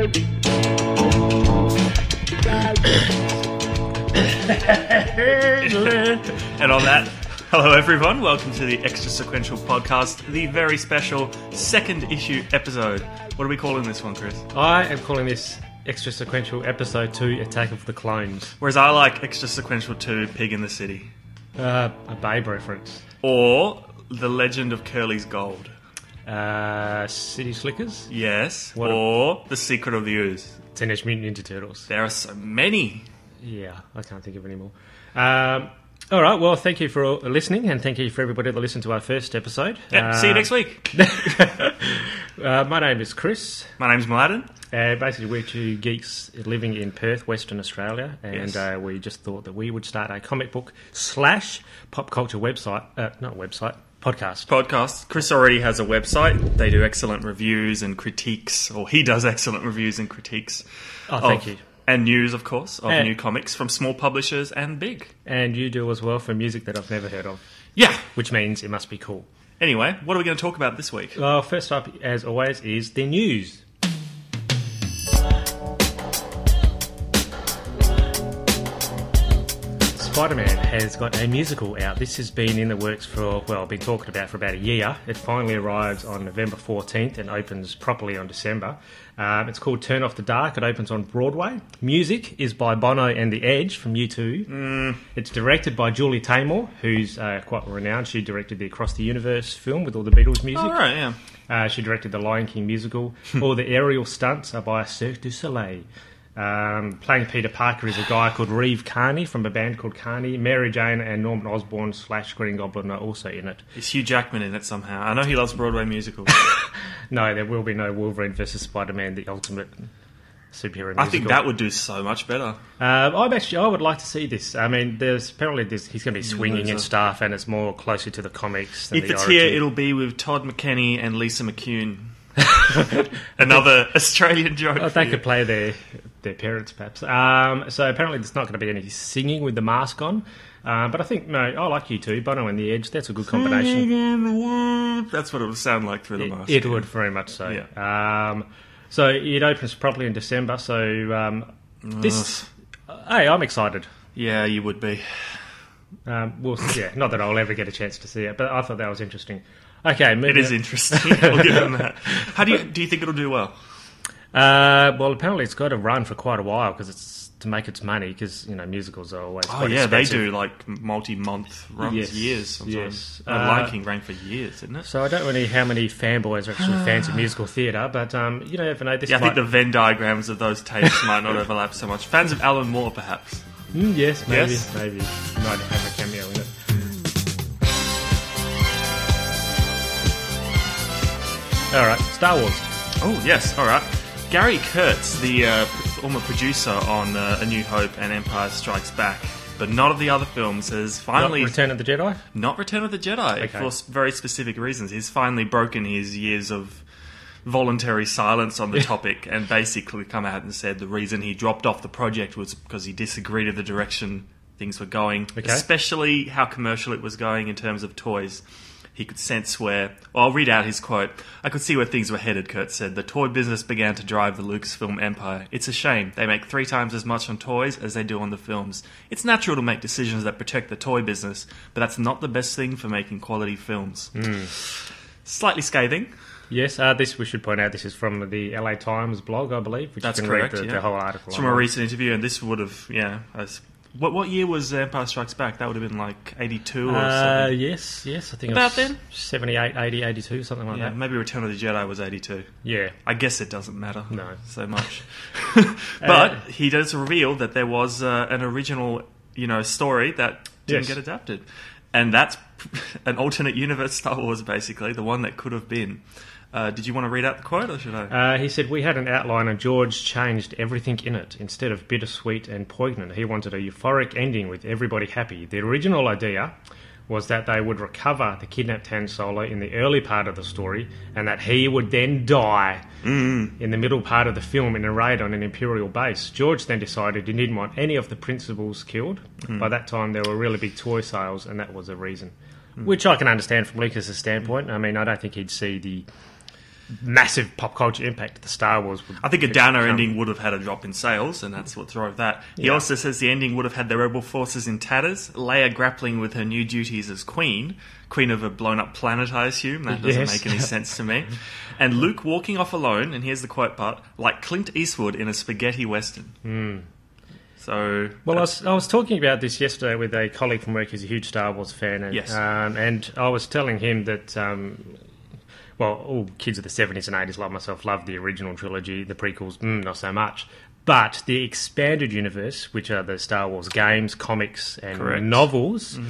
And on that, hello everyone, welcome to the Extra Sequential Podcast, the very special second issue episode. What are we calling this one, Chris? I am calling this Extra Sequential Episode 2, Attack of the Clones. Whereas I like Extra Sequential 2, Pig in the City. A Babe reference. Or The Legend of Curly's Gold. City Slickers? Yes. Or The Secret of the Ooze. Teenage Mutant Ninja Turtles. There are so many. Yeah, I can't think of any more. All right, well, thank you for listening, and thank you for everybody that listened to our first episode. Yeah, see you next week. My name is Chris. My name's Mladen. Basically, we're two geeks living in Perth, Western Australia, and Yes. we just thought that we would start a comic book / pop culture website, podcast. Podcast. Chris already has a website. They do excellent reviews and critiques, or he does excellent reviews and critiques. Oh, thank you. And news, of course, of new comics from small publishers and big. And you do as well for music that I've never heard of. Yeah. Which means it must be cool. Anyway, what are we going to talk about this week? Well, first up, as always, is the news. Spider-Man has got a musical out. This has been in the works for, been talking about for about a year. It finally arrives on November 14th and opens properly on December. It's called Turn Off the Dark. It opens on Broadway. Music is by Bono and The Edge from U2. It's directed by Julie Taymor, who's quite renowned. She directed the Across the Universe film with all the Beatles music. Oh, right, yeah. She directed the Lion King musical. All the aerial stunts are by Cirque du Soleil. Playing Peter Parker is a guy called Reeve Carney from a band called Carney. Mary Jane and Norman Osborn / Green Goblin are also in it. Is Hugh Jackman in it somehow? I know he loves Broadway musicals. No, there will be no Wolverine vs. Spider-Man, the ultimate superhero musical. I think that would do so much better. I would like to see this. I mean, he's going to be swinging and stuff, and it's more closer to the comics than If the it's origin. here, it'll be with Todd McKenney and Lisa McCune. Another Australian joke. Oh, they could play their parents, perhaps. So apparently there's not going to be any singing with the mask on. But I think, I like you two, Bono and The Edge. That's a good combination. That's what it would sound like through the mask. It would, very much so. Yeah. So it opens properly in December. So hey, I'm excited. Yeah, you would be. Not that I'll ever get a chance to see it, but I thought that was interesting. Okay, it is interesting. I'll give them that. How do you think it'll do well? Well, apparently it's got to run for quite a while because it's to make its money. Because musicals are always quite expensive. They do like multi-month runs, years. Sometimes. Yes, Lion King ran for years, didn't it? So I don't know how many fanboys are actually fans of musical theatre, but you never know. I think the Venn diagrams of those tapes might not overlap so much. Fans of Alan Moore, perhaps. Yes, maybe. Yes? Maybe might have a cameo in it. All right, Star Wars. Oh, yes, all right. Gary Kurtz, the former producer on A New Hope and Empire Strikes Back, but not of the other films, has finally... Not Return of the Jedi? Not Return of the Jedi, Okay. for very specific reasons. He's finally broken his years of voluntary silence on the topic and basically come out and said the reason he dropped off the project was because he disagreed with the direction things were going, especially how commercial it was going in terms of toys. He could sense where... Well, I'll read out his quote. "I could see where things were headed," Kurtz said. "The toy business began to drive the Lucasfilm empire. It's a shame. They make 3 times as much on toys as they do on the films. It's natural to make decisions that protect the toy business, but that's not the best thing for making quality films." Slightly scathing. Yes, this we should point out, this is from the LA Times blog, I believe, which That's you can correct, read the whole article. It's from a recent interview, and this would have... What year was Empire Strikes Back? That would have been like 82 or something. Yes, I think About it was then? 78, 80, 82, something like Yeah, that. maybe Return of the Jedi was 82. Yeah. I guess it doesn't matter so much. But he does reveal that there was an original, story that didn't get adapted. And that's an alternate universe Star Wars, basically, the one that could have been. Did you want to read out the quote, or should I? He said, "We had an outline and George changed everything in it. Instead of bittersweet and poignant, he wanted a euphoric ending with everybody happy. The original idea was that they would recover the kidnapped Han Solo in the early part of the story and that he would then die in the middle part of the film in a raid on an Imperial base. George then decided he didn't want any of the principals killed. By that time, there were really big toy sales, and that was a reason." Which I can understand from Lucas' standpoint. I mean, I don't think he'd see massive pop culture impact the Star Wars would. I think a downer ending would have had a drop in sales, and that's what drove that. He also says the ending would have had the rebel forces in tatters, Leia grappling with her new duties as queen of a blown-up planet, I assume. That doesn't make any sense to me. And Luke walking off alone, and here's the quote part, like Clint Eastwood in a spaghetti western. So, well, I was talking about this yesterday with a colleague from work who's a huge Star Wars fan, and, and I was telling him that, all kids of the 70s and 80s like myself loved the original trilogy, the prequels, not so much. But the expanded universe, which are the Star Wars games, comics, and novels,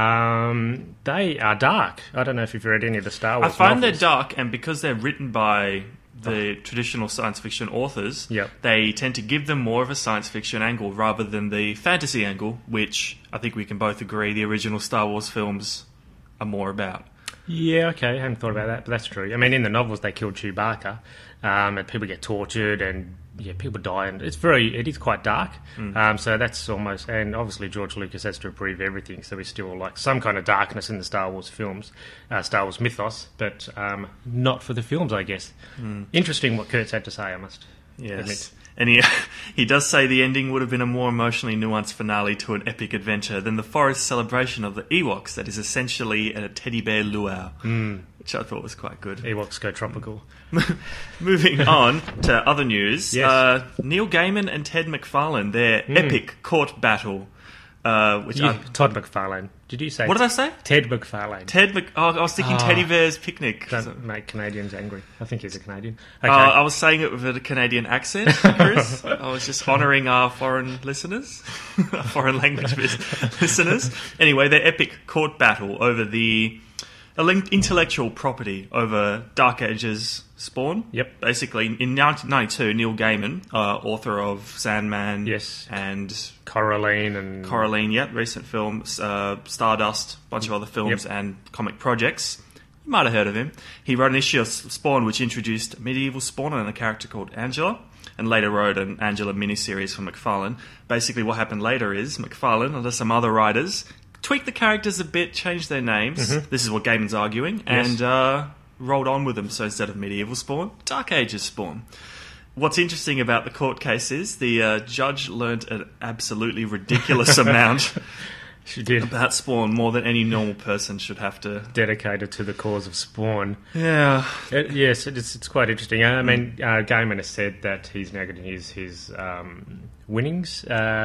they are dark. I don't know if you've read any of the Star Wars I find novels. they're dark, and because they're written by the traditional science fiction authors, they tend to give them more of a science fiction angle rather than the fantasy angle, which I think we can both agree the original Star Wars films are more about. Yeah, okay, I hadn't thought about that, but that's true. I mean, in the novels, they kill Chewbacca, and people get tortured, and people die, and it is quite dark. So that's almost, and obviously George Lucas has to approve everything, so we still like some kind of darkness in the Star Wars films, Star Wars mythos, but not for the films, I guess. Interesting what Kurt's had to say, I must admit. And he does say the ending would have been a more emotionally nuanced finale to an epic adventure than the forest celebration of the Ewoks that is essentially a teddy bear luau, which I thought was quite good. Ewoks go tropical. Moving on to other news. Yes. Neil Gaiman and Ted McFarlane, their epic court battle. Todd McFarlane. Did you say? What did I say? Ted McFarlane. I was thinking Teddy Bear's Picnic. Don't make Canadians angry. I think he's a Canadian. Okay. I was saying it with a Canadian accent, Chris. I was just honouring our foreign listeners, foreign language listeners. Anyway, their epic court battle over the intellectual property over Dark Ages Spawn. Yep. Basically, in 1992, Neil Gaiman, author of Sandman and Coraline, recent films, Stardust, a bunch of other films and comic projects. You might have heard of him. He wrote an issue of Spawn which introduced medieval Spawn and a character called Angela, and later wrote an Angela miniseries for McFarlane. Basically, what happened later is McFarlane, under some other writers, tweaked the characters a bit, changed their names. This is what Gaiman's arguing, and rolled on with them. So instead of medieval Spawn, Dark Ages Spawn. What's interesting about the court case is the judge learnt an absolutely ridiculous amount She did. about Spawn, more than any normal person should have to. Dedicated to the cause of Spawn. Yeah. Yes, it's quite interesting. I mean, Gaiman has said that he's now going to use his winnings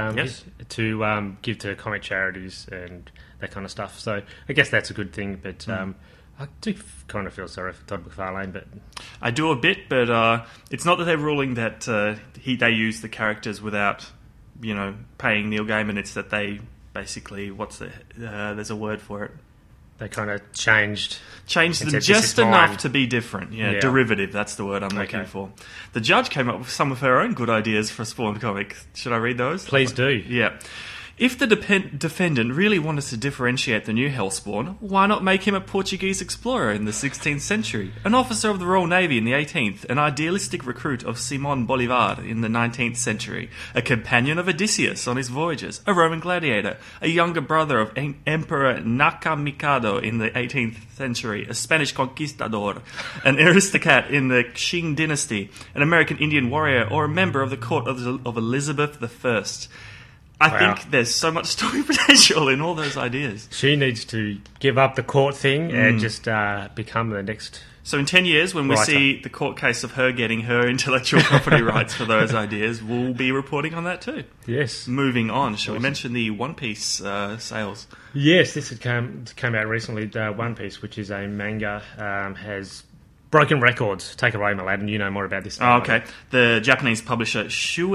to give to comic charities and that kind of stuff. So I guess that's a good thing, but I do kind of feel sorry for Todd McFarlane. But I do a bit, but it's not that they're ruling that they use the characters without, paying Neil Gaiman. It's that they basically, there's a word for it. They kind of changed them just enough to be different. Yeah, derivative, that's the word I'm looking for. The judge came up with some of her own good ideas for a Spawn comic. Should I read those? Please do. Yeah. If the defendant really wanted to differentiate the new Hellspawn, why not make him a Portuguese explorer in the 16th century, an officer of the Royal Navy in the 18th, an idealistic recruit of Simón Bolívar in the 19th century, a companion of Odysseus on his voyages, a Roman gladiator, a younger brother of Emperor Nakamikado in the 18th century, a Spanish conquistador, an aristocrat in the Qing dynasty, an American Indian warrior, or a member of the court of Elizabeth I. I think there's so much story potential in all those ideas. She needs to give up the court thing and just become the next. So in 10 years, when we see the court case of her getting her intellectual property rights for those ideas, we'll be reporting on that too. Yes. Moving on, shall we mention the One Piece sales? Yes, this had came out recently. One Piece, which is a manga, has broken records. Take it away, Mladen. You know more about this. Oh, okay. The Japanese publisher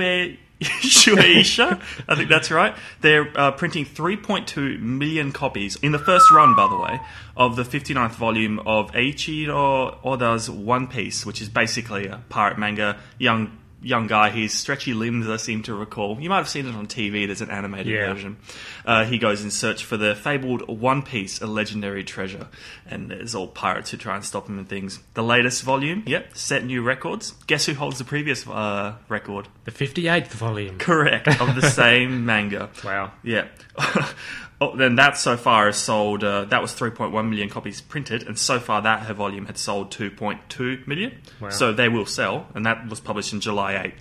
Shueisha, I think that's right. They're printing 3.2 million copies in the first run, by the way, of the 59th volume of Eiichiro Oda's One Piece, which is basically a pirate manga. Young guy, his stretchy limbs, I seem to recall. You might have seen it on TV, there's an animated version. He goes in search for the fabled One Piece, a legendary treasure. And there's all pirates who try and stop him and things. The latest volume, set new records. Guess who holds the previous record? The 58th volume. Correct, of the same manga. Wow. Yeah. then that so far has sold, that was 3.1 million copies printed, and so far that her volume had sold 2.2 million. Wow. So they will sell, and that was published in July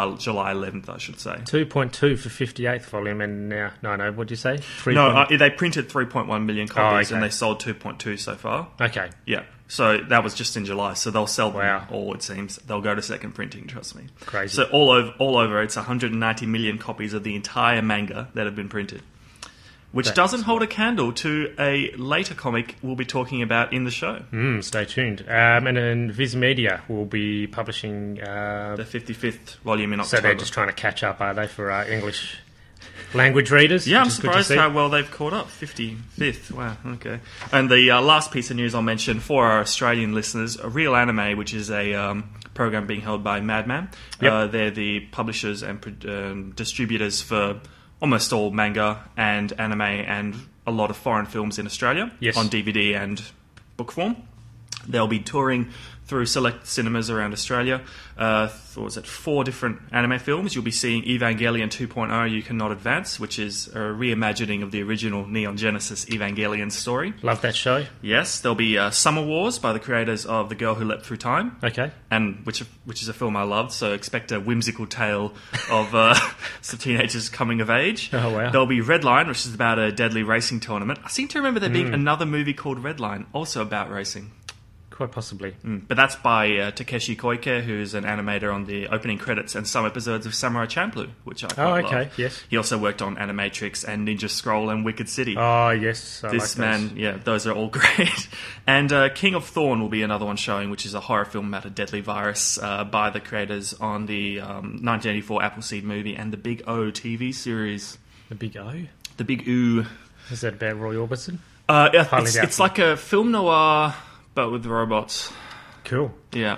11th, I should say. 2.2 for 58th volume, and now, no, what'd you say? 3. No, they printed 3.1 million copies, okay. and they sold 2.2 so far. Okay. Yeah. So that was just in July. So they'll sell them Wow. all, it seems. They'll go to second printing, trust me. Crazy. So all over, it's 190 million copies of the entire manga that have been printed. Which That's doesn't hold a candle to a later comic we'll be talking about in the show. Stay tuned. And then Viz Media will be publishing... The 55th volume in so October. they're just trying to catch up, are they, for English language readers? Yeah, I'm which is good to surprised see. how well they've caught up. 55th. Wow, okay. And the last piece of news I'll mention for our Australian listeners, Real Anime, which is a program being held by Madman. Yep. They're the publishers and distributors for almost all manga and anime and a lot of foreign films in Australia Yes. on DVD and book form. They'll be touring through select cinemas around Australia. What was it? 4 different anime films. You'll be seeing Evangelion 2.0 You Cannot Advance, which is a reimagining of the original Neon Genesis Evangelion story. Love that show. Yes, there'll be Summer Wars by the creators of The Girl Who Leapt Through Time, Okay. and which is a film I loved. So expect a whimsical tale of some teenagers coming of age. Oh, wow. There'll be Redline, which is about a deadly racing tournament. I seem to remember there being another movie called Redline, also about racing. Quite possibly. But that's by Takeshi Koike, who's an animator on the opening credits and some episodes of Samurai Champloo, which I quite okay, love. yes. He also worked on Animatrix and Ninja Scroll and Wicked City. Oh, yes. I This like man, those. yeah, those are all great. And King of Thorn will be another one showing, which is a horror film about a deadly virus by the creators on the 1984 Appleseed movie and the Big O TV series. The Big O? The Big O. Is that about Roy Orbison? It's doubtful. like a film noir, but with robots. Cool. Yeah.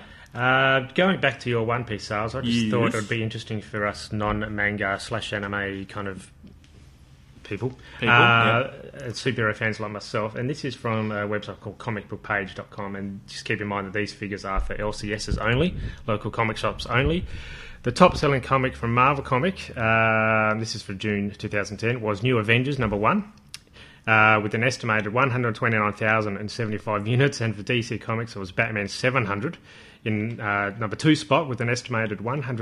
Going back to your One Piece sales, I just Yes. thought it would be interesting for us non-manga / anime kind of people, superhero fans like myself. And this is from a website called comicbookpage.com. And just keep in mind that these figures are for LCSs only, local comic shops only. The top-selling comic from Marvel Comic, this is for June 2010, was New Avengers #1. With an estimated 129,075 units, and for DC Comics it was Batman 700 in number 2 spot with an estimated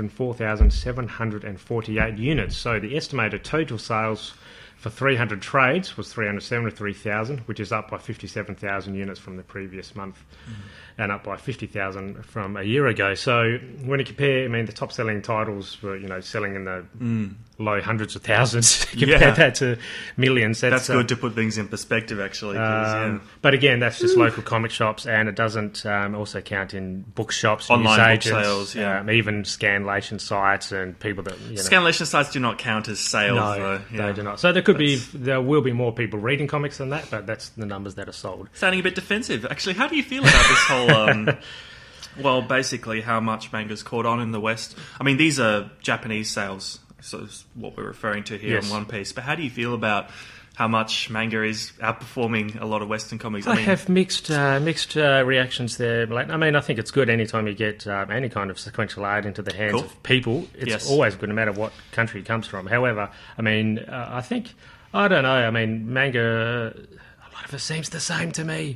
104,748 units. So the estimated total sales for 300 trades was 373,000, which is up by 57,000 units from the previous month, and up by 50,000 from a year ago. So when you compare, I mean, the top-selling titles were, selling in the low hundreds of thousands. Compare that to millions. That's good to put things in perspective, actually. 'Cause, But again, that's just local comic shops, and it doesn't also count in bookshops, Online book newsagents, sales, even scanlation sites and people that Scanlation sites do not count as sales, No, though. Yeah. they do not. So there will be more people reading comics than that, but that's the numbers that are sold. Sounding a bit defensive. Actually, how do you feel about this whole... well, basically, how much manga's caught on in the West? I mean, these are Japanese sales, so it's what we're referring to here Yes. in One Piece. But how do you feel about how much manga is outperforming a lot of Western comics? I have mixed reactions there, Leighton. I mean, I think it's good anytime you get any kind of sequential art into the hands Cool. of people. It's Yes. always good, no matter what country it comes from. However, I mean, I don't know. I mean, manga, a lot of it seems the same to me.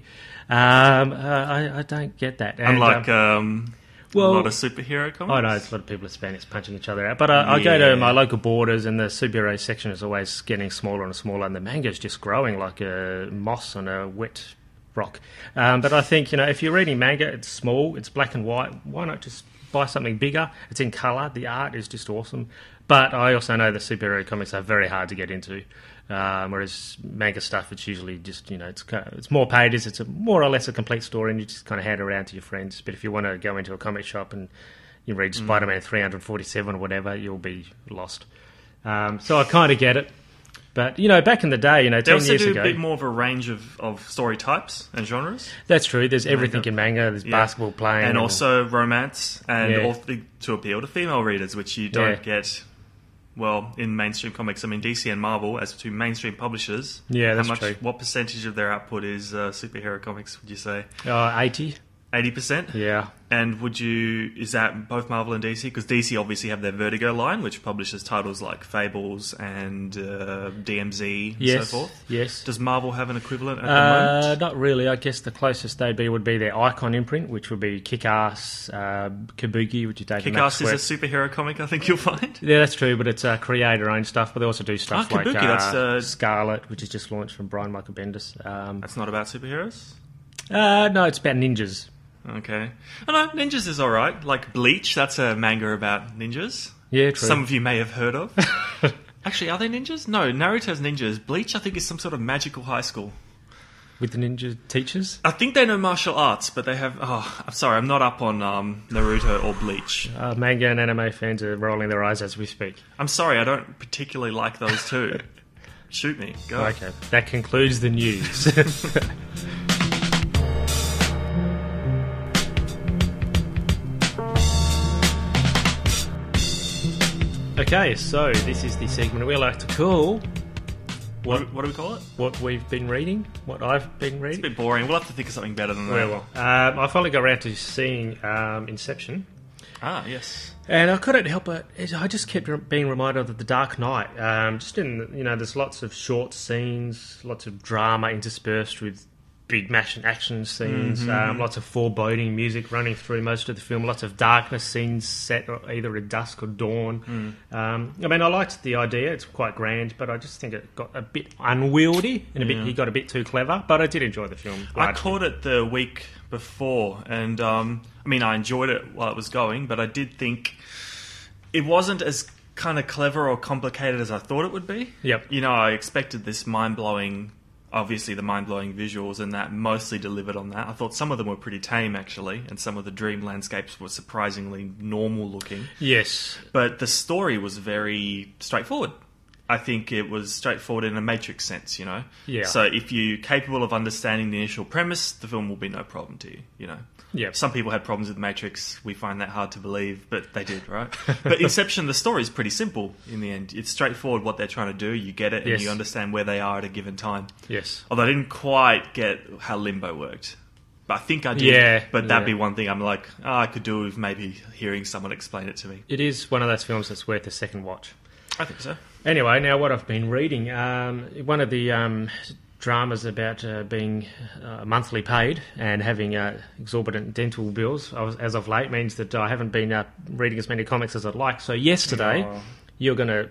I don't get that. And, Unlike a lot of superhero comics? I know it's a lot of people are Spanish punching each other out, but I go to my local Borders, and the superhero section is always getting smaller and smaller, and the manga's just growing like a moss on a wet rock. But I think, if you're reading manga, it's small, it's black and white. Why not just buy something bigger? It's in colour. The art is just awesome. But I also know the superhero comics are very hard to get into. Whereas manga stuff, it's usually just, it's more pages, it's more or less a complete story, and you just kind of hand it around to your friends. But if you want to go into a comic shop and you read Spider-Man 347 or whatever, you'll be lost. So I kind of get it. But, back in the day, 10 They also years do ago... a bit more of a range of story types and genres. That's true. There's everything in manga. There's basketball playing. And also romance, and also to appeal to female readers, which you don't get... Well, in mainstream comics, I mean, DC and Marvel, as two mainstream publishers, Yeah, that's true. What percentage of their output is superhero comics, would you say? 80. 80%? Yeah. And is that both Marvel and DC? Because DC obviously have their Vertigo line, which publishes titles like Fables and DMZ and Yes. so forth. Yes. Does Marvel have an equivalent at the moment? Not really. I guess the closest they'd be would be their Icon imprint, which would be Kick-Ass, Kabuki, which is David Kick-Ass Mack is a superhero comic, I think you'll find. Yeah, that's true, but it's creator-owned stuff. But they also do stuff like Kabuki, that's Scarlet, which is just launched from Brian Michael Bendis. That's not about superheroes? No, it's about ninjas. Okay. Oh no, ninjas is alright. Like Bleach, that's a manga about ninjas. Yeah, true. Some of you may have heard of. Actually, are they ninjas? No, Naruto's ninjas. Bleach, I think, is some sort of magical high school. With the ninja teachers? I think they know martial arts, but they have... Oh, I'm sorry, I'm not up on Naruto or Bleach. Manga and anime fans are rolling their eyes as we speak. I'm sorry, I don't particularly like those two. Shoot me. Go. Okay, that concludes the news. Okay, so this is the segment we like to call... What do we call it? What we've been reading, what I've been reading. It's a bit boring. We'll have to think of something better than that. Well, I finally got around to seeing Inception. Ah, yes. And I couldn't help it. I just kept being reminded of The Dark Knight. Just in, there's lots of short scenes, lots of drama interspersed with big action scenes, lots of foreboding music running through most of the film, lots of darkness scenes set either at dusk or dawn. I liked the idea. It's quite grand, but I just think it got a bit unwieldy and he got a bit too clever, but I did enjoy the film. Largely. I caught it the week before, and I enjoyed it while it was going, but I did think it wasn't as kind of clever or complicated as I thought it would be. Yep. I expected this mind-blowing... Obviously, the mind-blowing visuals, and that mostly delivered on that. I thought some of them were pretty tame, actually, and some of the dream landscapes were surprisingly normal-looking. Yes. But the story was very straightforward. I think it was straightforward in a Matrix sense, Yeah. So if you're capable of understanding the initial premise, the film will be no problem to you, Yeah. Some people had problems with Matrix. We find that hard to believe, but they did, right? But Inception, the story is pretty simple in the end. It's straightforward what they're trying to do. You get it, and Yes. you understand where they are at a given time. Yes. Although I didn't quite get how Limbo worked. But I think I did. Yeah, But that'd be one thing I'm like, I could do with maybe hearing someone explain it to me. It is one of those films that's worth a second watch. I think so. Anyway, now what I've been reading, one of the dramas about being monthly paid and having exorbitant dental bills as of late means that I haven't been reading as many comics as I'd like. So yesterday, you're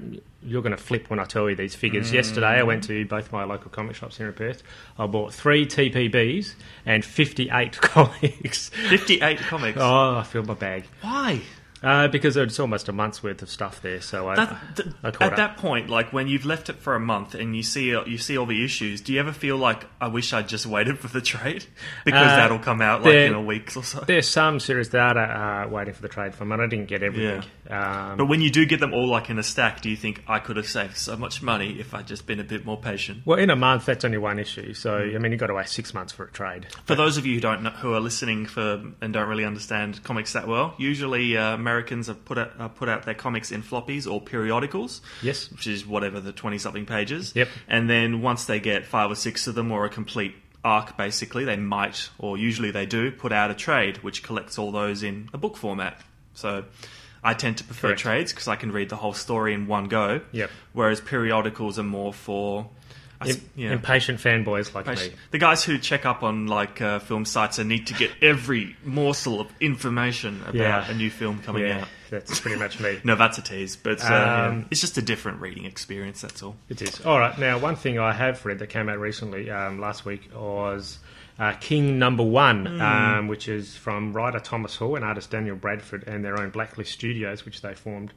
gonna flip when I tell you these figures. Yesterday, I went to both my local comic shops here in Perth. I bought 3 TPBs and 58 comics. 58 comics? Oh, I filled my bag. Why? Because it's almost a month's worth of stuff there, so I caught up. That point, like when you've left it for a month and you see all the issues, do you ever feel like I wish I'd just waited for the trade because that'll come out in a week or so? There's some series that are waiting for the trade from, and I didn't get everything. But when you do get them all in a stack, do you think I could have saved so much money if I'd just been a bit more patient? Well, in a month, that's only one issue, so you've got to wait 6 months for a trade. For those of you who are listening and don't really understand comics that well, usually Americans have put out their comics in floppies or periodicals. Yes. Which is whatever, the 20-something pages. Yep. And then once they get 5 or 6 of them, or a complete arc, basically, they might, or usually they do, put out a trade, which collects all those in a book format. So I tend to prefer trades because I can read the whole story in one go. Yep. Whereas periodicals are more for... impatient fanboys like me. The guys who check up on film sites and need to get every morsel of information about a new film coming out. That's pretty much me. No, that's a tease, but it's just a different reading experience, that's all. It is. All right, now one thing I have read that came out recently, last week, was King Number One, which is from writer Thomas Hall and artist Daniel Bradford and their own Blacklist Studios, which they formed.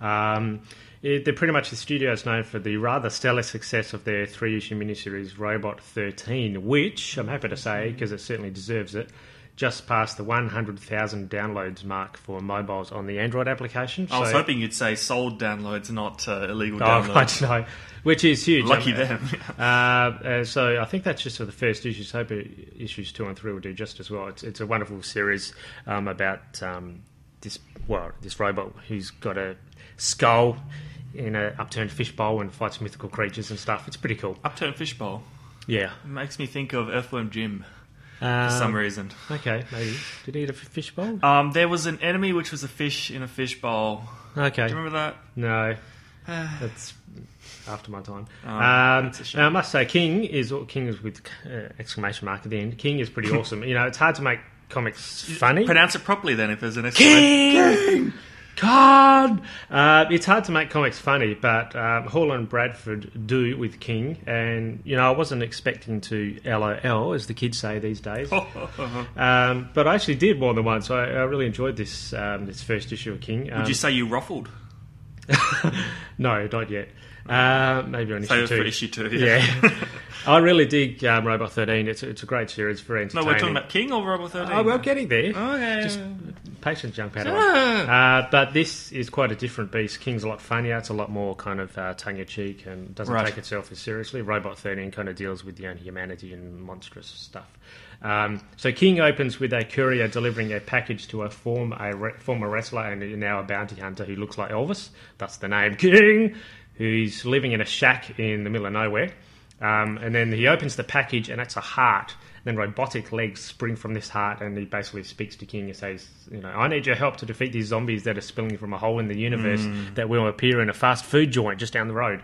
They're pretty much the studios known for the rather stellar success of their 3-issue miniseries Robot 13, which, I'm happy to say, because it certainly deserves it, just passed the 100,000 downloads mark for mobiles on the Android application. I was hoping you'd say sold downloads, not illegal downloads. I know, which is huge. Lucky them. So I think that's just for the first issues. Hope issues 2 and 3 will do just as well. It's a wonderful series about this robot who's got a skull in an upturned fishbowl and fights mythical creatures and stuff. It's pretty cool. Upturned fishbowl? Yeah. It makes me think of Earthworm Jim. for some reason. Okay, maybe. Did he eat a fish bowl? There was an enemy which was a fish in a fish bowl. Okay. Do you remember that? No. That's after my time. That's a shame. I must say, King is with exclamation mark at the end. King is pretty awesome. It's hard to make comics funny. Pronounce it properly then if there's an exclamation. King! God! It's hard to make comics funny, but Hall and Bradford do with King. And, I wasn't expecting to LOL, as the kids say these days. But I actually did more than once. I really enjoyed this first issue of King. Would you say you ruffled? No, not yet. Maybe on issue 2. For issue 2, yeah. I really dig Robot 13. It's a great series, very entertaining. No, we're talking about King or Robot 13? Oh, we're getting there. Okay. Just patience, young Padawan. But this is quite a different beast. King's a lot funnier. It's a lot more kind of tongue-in-cheek and doesn't take itself as seriously. Robot 13 kind of deals with humanity and monstrous stuff. So King opens with a courier delivering a package to a former wrestler and now a bounty hunter who looks like Elvis. That's the name, King, who's living in a shack in the middle of nowhere. And then he opens the package and it's a heart. Then robotic legs spring from this heart and he basically speaks to King and says, I need your help to defeat these zombies that are spilling from a hole in the universe that will appear in a fast food joint just down the road.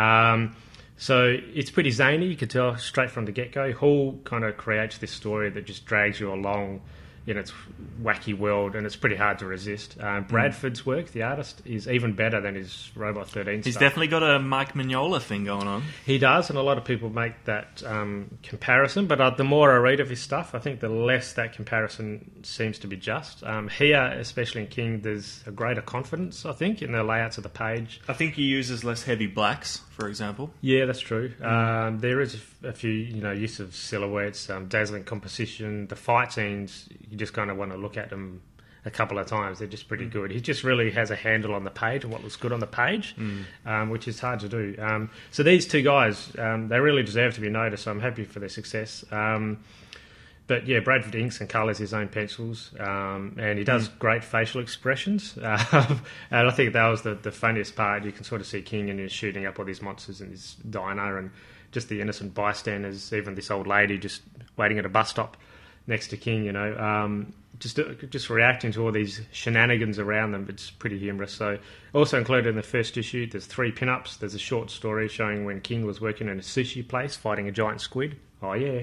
So it's pretty zany, you could tell straight from the get-go. Hall kind of creates this story that just drags you along in its wacky world, and it's pretty hard to resist. Bradford's work, the artist, is even better than his Robot 13 He's stuff. definitely got a Mike Mignola thing going on. He does, and a lot of people make that comparison, but the more I read of his stuff, I think the less that comparison seems to be just. Here, especially in King, there's a greater confidence, I think, in the layouts of the page. I think he uses less heavy blacks, for example. Yeah, that's true. There is a few, use of silhouettes, dazzling composition. The fight scenes, you just kind of want to look at them a couple of times. They're just pretty good. He just really has a handle on the page and what looks good on the page, which is hard to do. So these two guys, they really deserve to be noticed. So I'm happy for their success. But yeah, Bradford inks and colours his own pencils, and he does great facial expressions. And I think that was the funniest part. You can sort of see King and he's shooting up all these monsters in his diner, and just the innocent bystanders, even this old lady just waiting at a bus stop next to King, just reacting to all these shenanigans around them. It's pretty humorous. So also included in the first issue, there's 3 pin-ups. There's a short story showing when King was working in a sushi place fighting a giant squid. Oh, yeah.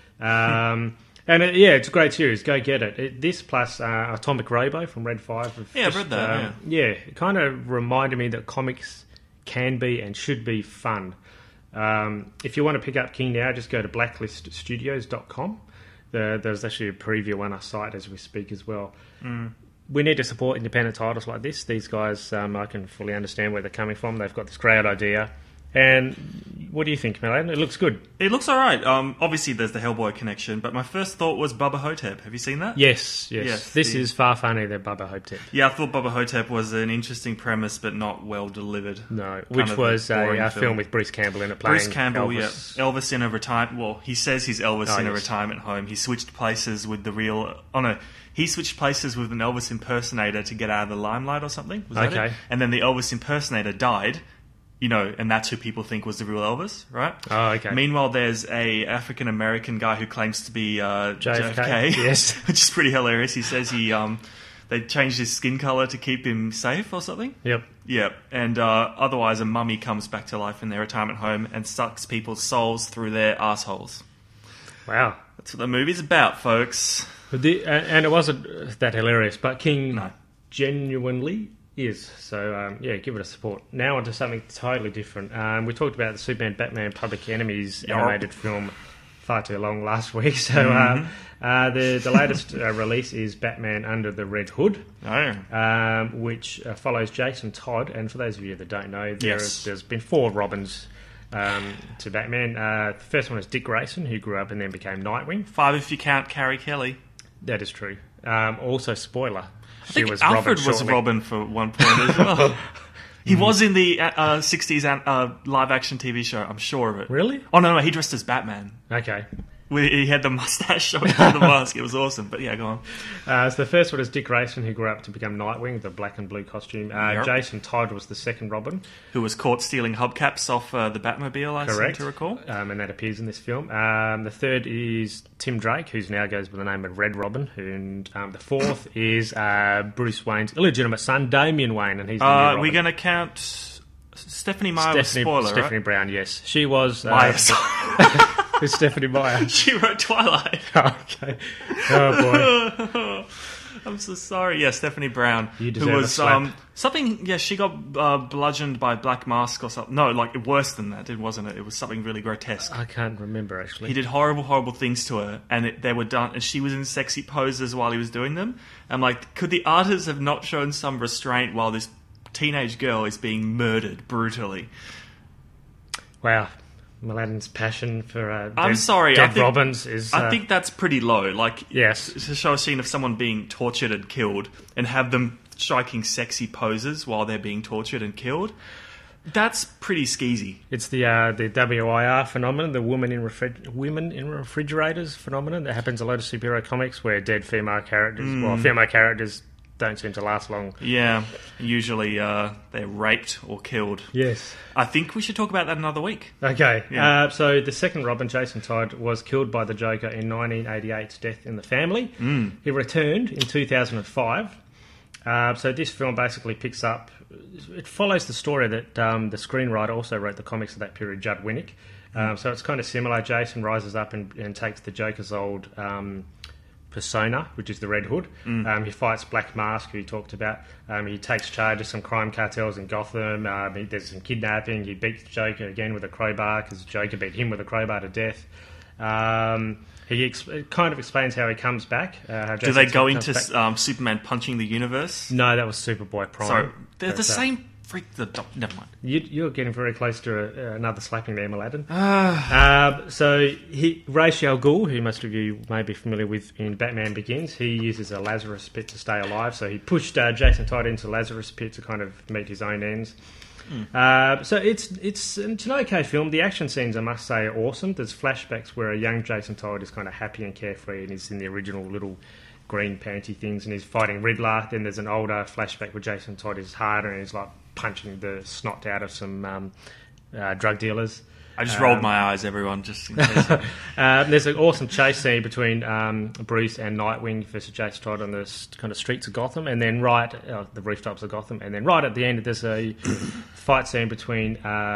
And it's a great series. Go get it. This plus Atomic Robo from Red 5. I've read that. Yeah, it kind of reminded me that comics can be and should be fun. If you want to pick up King now, just go to blackliststudios.com. There's actually a preview on our site as we speak as well. We need to support independent titles like this. These guys, I can fully understand where they're coming from. They've got this great idea. And what do you think, Milan? It looks good. It looks all right. Obviously, there's the Hellboy connection, but my first thought was Bubba Hotep. Have you seen that? Yes. This is far funnier than Bubba Hotep. Yeah, I thought Bubba Hotep was an interesting premise, but not well delivered. No, which was a film with Bruce Campbell in it playing Bruce Campbell, Elvis. Elvis in a retirement... Well, he says he's Elvis in a retirement home. He switched places with the real... Oh, no. He switched places with an Elvis impersonator to get out of the limelight or something. Was that it? And then the Elvis impersonator died... and that's who people think was the real Elvis, right? Oh, okay. Meanwhile, there's a African-American guy who claims to be JFK. Yes. Which is pretty hilarious. He says they changed his skin color to keep him safe or something. Yep. Yep. And otherwise, a mummy comes back to life in their retirement home and sucks people's souls through their assholes. Wow. That's what the movie's about, folks. And it wasn't that hilarious, but King genuinely... is. So, give it a support. Now onto something totally different. We talked about the Superman Batman Public Enemies animated film far too long last week. So the latest release is Batman Under the Red Hood, which follows Jason Todd. And for those of you that don't know, there's been 4 Robins to Batman. The first one is Dick Grayson, who grew up and then became Nightwing. 5 if you count Carrie Kelly. That is true. Also, spoiler. I think Alfred was Robin for one point as well. He was in the 60s live-action TV show, I'm sure of it. Really? Oh, no, he dressed as Batman. Okay. He had the mustache showing through the mask. It was awesome. But yeah, go on. So the first one is Dick Grayson, who grew up to become Nightwing, the black and blue costume. Yep. Jason Todd was the second Robin. Who was caught stealing hubcaps off the Batmobile, I seem to recall. And that appears in this film. The third is Tim Drake, who now goes by the name of Red Robin. And the fourth is Bruce Wayne's illegitimate son, Damian Wayne, and he's the new Robin. We're going to count Stephanie Meyer was spoiler, Stephanie right? Brown, yes. She was... Who's Stephanie Meyer? She wrote Twilight. Okay. Oh, boy. I'm so sorry. Yeah, Stephanie Brown. You deserve a slap. Something, yeah, she got bludgeoned by Black Mask or something. No, like, worse than that, wasn't it? It was something really grotesque. I can't remember, actually. He did horrible, horrible things to her, and they were done, and she was in sexy poses while he was doing them. I'm like, could the artists have not shown some restraint while this teenage girl is being murdered brutally? Wow. Mladen's passion for dead Robins is... I think that's pretty low. Like, yes. To show a scene of someone being tortured and killed and have them striking sexy poses while they're being tortured and killed, that's pretty skeezy. It's the WIR phenomenon, the women in refrigerators phenomenon that happens in a lot of superhero comics where dead female characters... Well, female characters don't seem to last long. Yeah, usually they're raped or killed. Yes. I think we should talk about that another week. Okay, yeah. So the second Robin, Jason Todd, was killed by the Joker in 1988's Death in the Family. He returned in 2005. So this film basically picks up... It follows the story that the screenwriter also wrote the comics of that period, Judd Winnick. So it's kind of similar. Jason rises up and takes the Joker's old... persona, which is the Red Hood. He fights Black Mask, who he talked about. He takes charge of some crime cartels in Gotham. There's some kidnapping. He beats Joker again with a crowbar because Joker beat him with a crowbar to death. He kind of explains how he comes back. Do they go into Superman punching the universe? No, that was Superboy Prime. Sorry, they're the same... Never mind. You're getting very close to another slapping there, Mladen. So Ra's al Ghul, who most of you may be familiar with in Batman Begins, he uses a Lazarus pit to stay alive. So he pushed Jason Todd into Lazarus pit to kind of meet his own ends. So it's an okay film. The action scenes, I must say, are awesome. There's flashbacks where a young Jason Todd is kind of happy and carefree and is in the original little green panty things and he's fighting Riddler. Then there's an older flashback where Jason Todd is harder and he's like punching the snot out of some drug dealers. I just rolled my eyes, everyone, just in case. There's an awesome chase scene between Bruce and Nightwing versus Jason Todd on the kind of streets of Gotham, and then the rooftops of Gotham, and then right at the end there's a fight scene between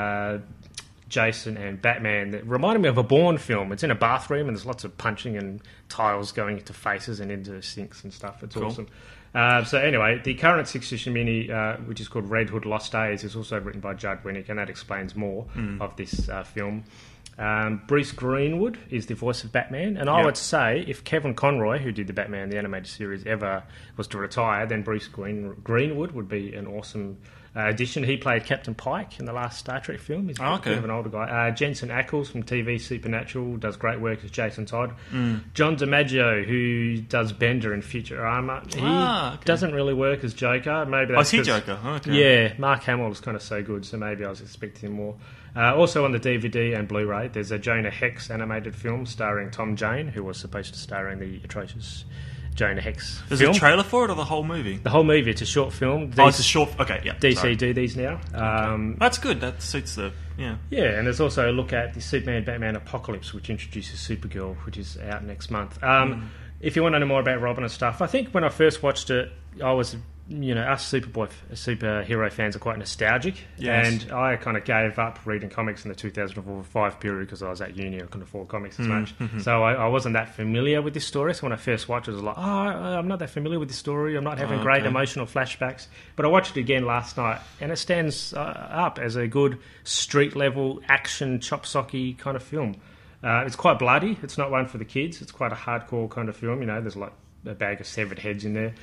Jason and Batman that reminded me of a Bourne film. It's in a bathroom and there's lots of punching and tiles going into faces and into sinks and stuff. It's cool. Awesome. So anyway, the current 6-issue mini, which is called Red Hood Lost Days, is also written by Judd Winnick, and that explains more of this film. Bruce Greenwood is the voice of Batman, and I would say if Kevin Conroy, who did the Batman, the animated series, ever was to retire, then Bruce Greenwood would be an awesome addition. He played Captain Pike in the last Star Trek film. He's a bit of an older guy. Jensen Ackles from TV Supernatural does great work as Jason Todd. John DiMaggio, who does Bender in Futurama, he doesn't really work as Joker. Maybe that's he Joker? Okay. Yeah, Mark Hamill is kind of so good, so maybe I was expecting him more. Also on the DVD and Blu-ray, there's a Jonah Hex animated film starring Tom Jane, who was supposed to star in the atrocious Jonah Hex There's film. a trailer for it or the whole movie? The whole movie. It's a short film. It's a short... Okay, yeah. DC sorry. do these now. That's good. That suits the... Yeah. Yeah, and there's also a look at the Superman Batman Apocalypse, which introduces Supergirl, which is out next month. If you want to know more about Robin and stuff, I think when I first watched it, I was... us superhero fans are quite nostalgic, and I kind of gave up reading comics in the 2004-5 period because I was at uni. I couldn't afford comics as much, so I wasn't that familiar with this story. So when I first watched it, I was like, I'm not that familiar with this story. I'm not having great emotional flashbacks. But I watched it again last night, and it stands up as a good street-level action, chop-socky kind of film. It's quite bloody. It's not one for the kids. It's quite a hardcore kind of film. There's like a bag of severed heads in there.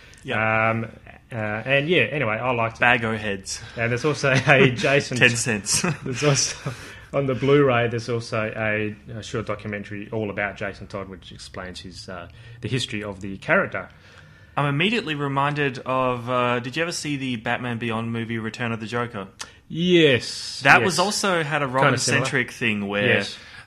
Anyway, I liked it. Bag o' heads. And there's also a Jason... 10 cents. There's also, on the Blu-ray, there's also a short documentary all about Jason Todd, which explains the history of the character. I'm immediately reminded of... did you ever see the Batman Beyond movie, Return of the Joker? Yes. That was also had a Robin-centric thing where... Yes.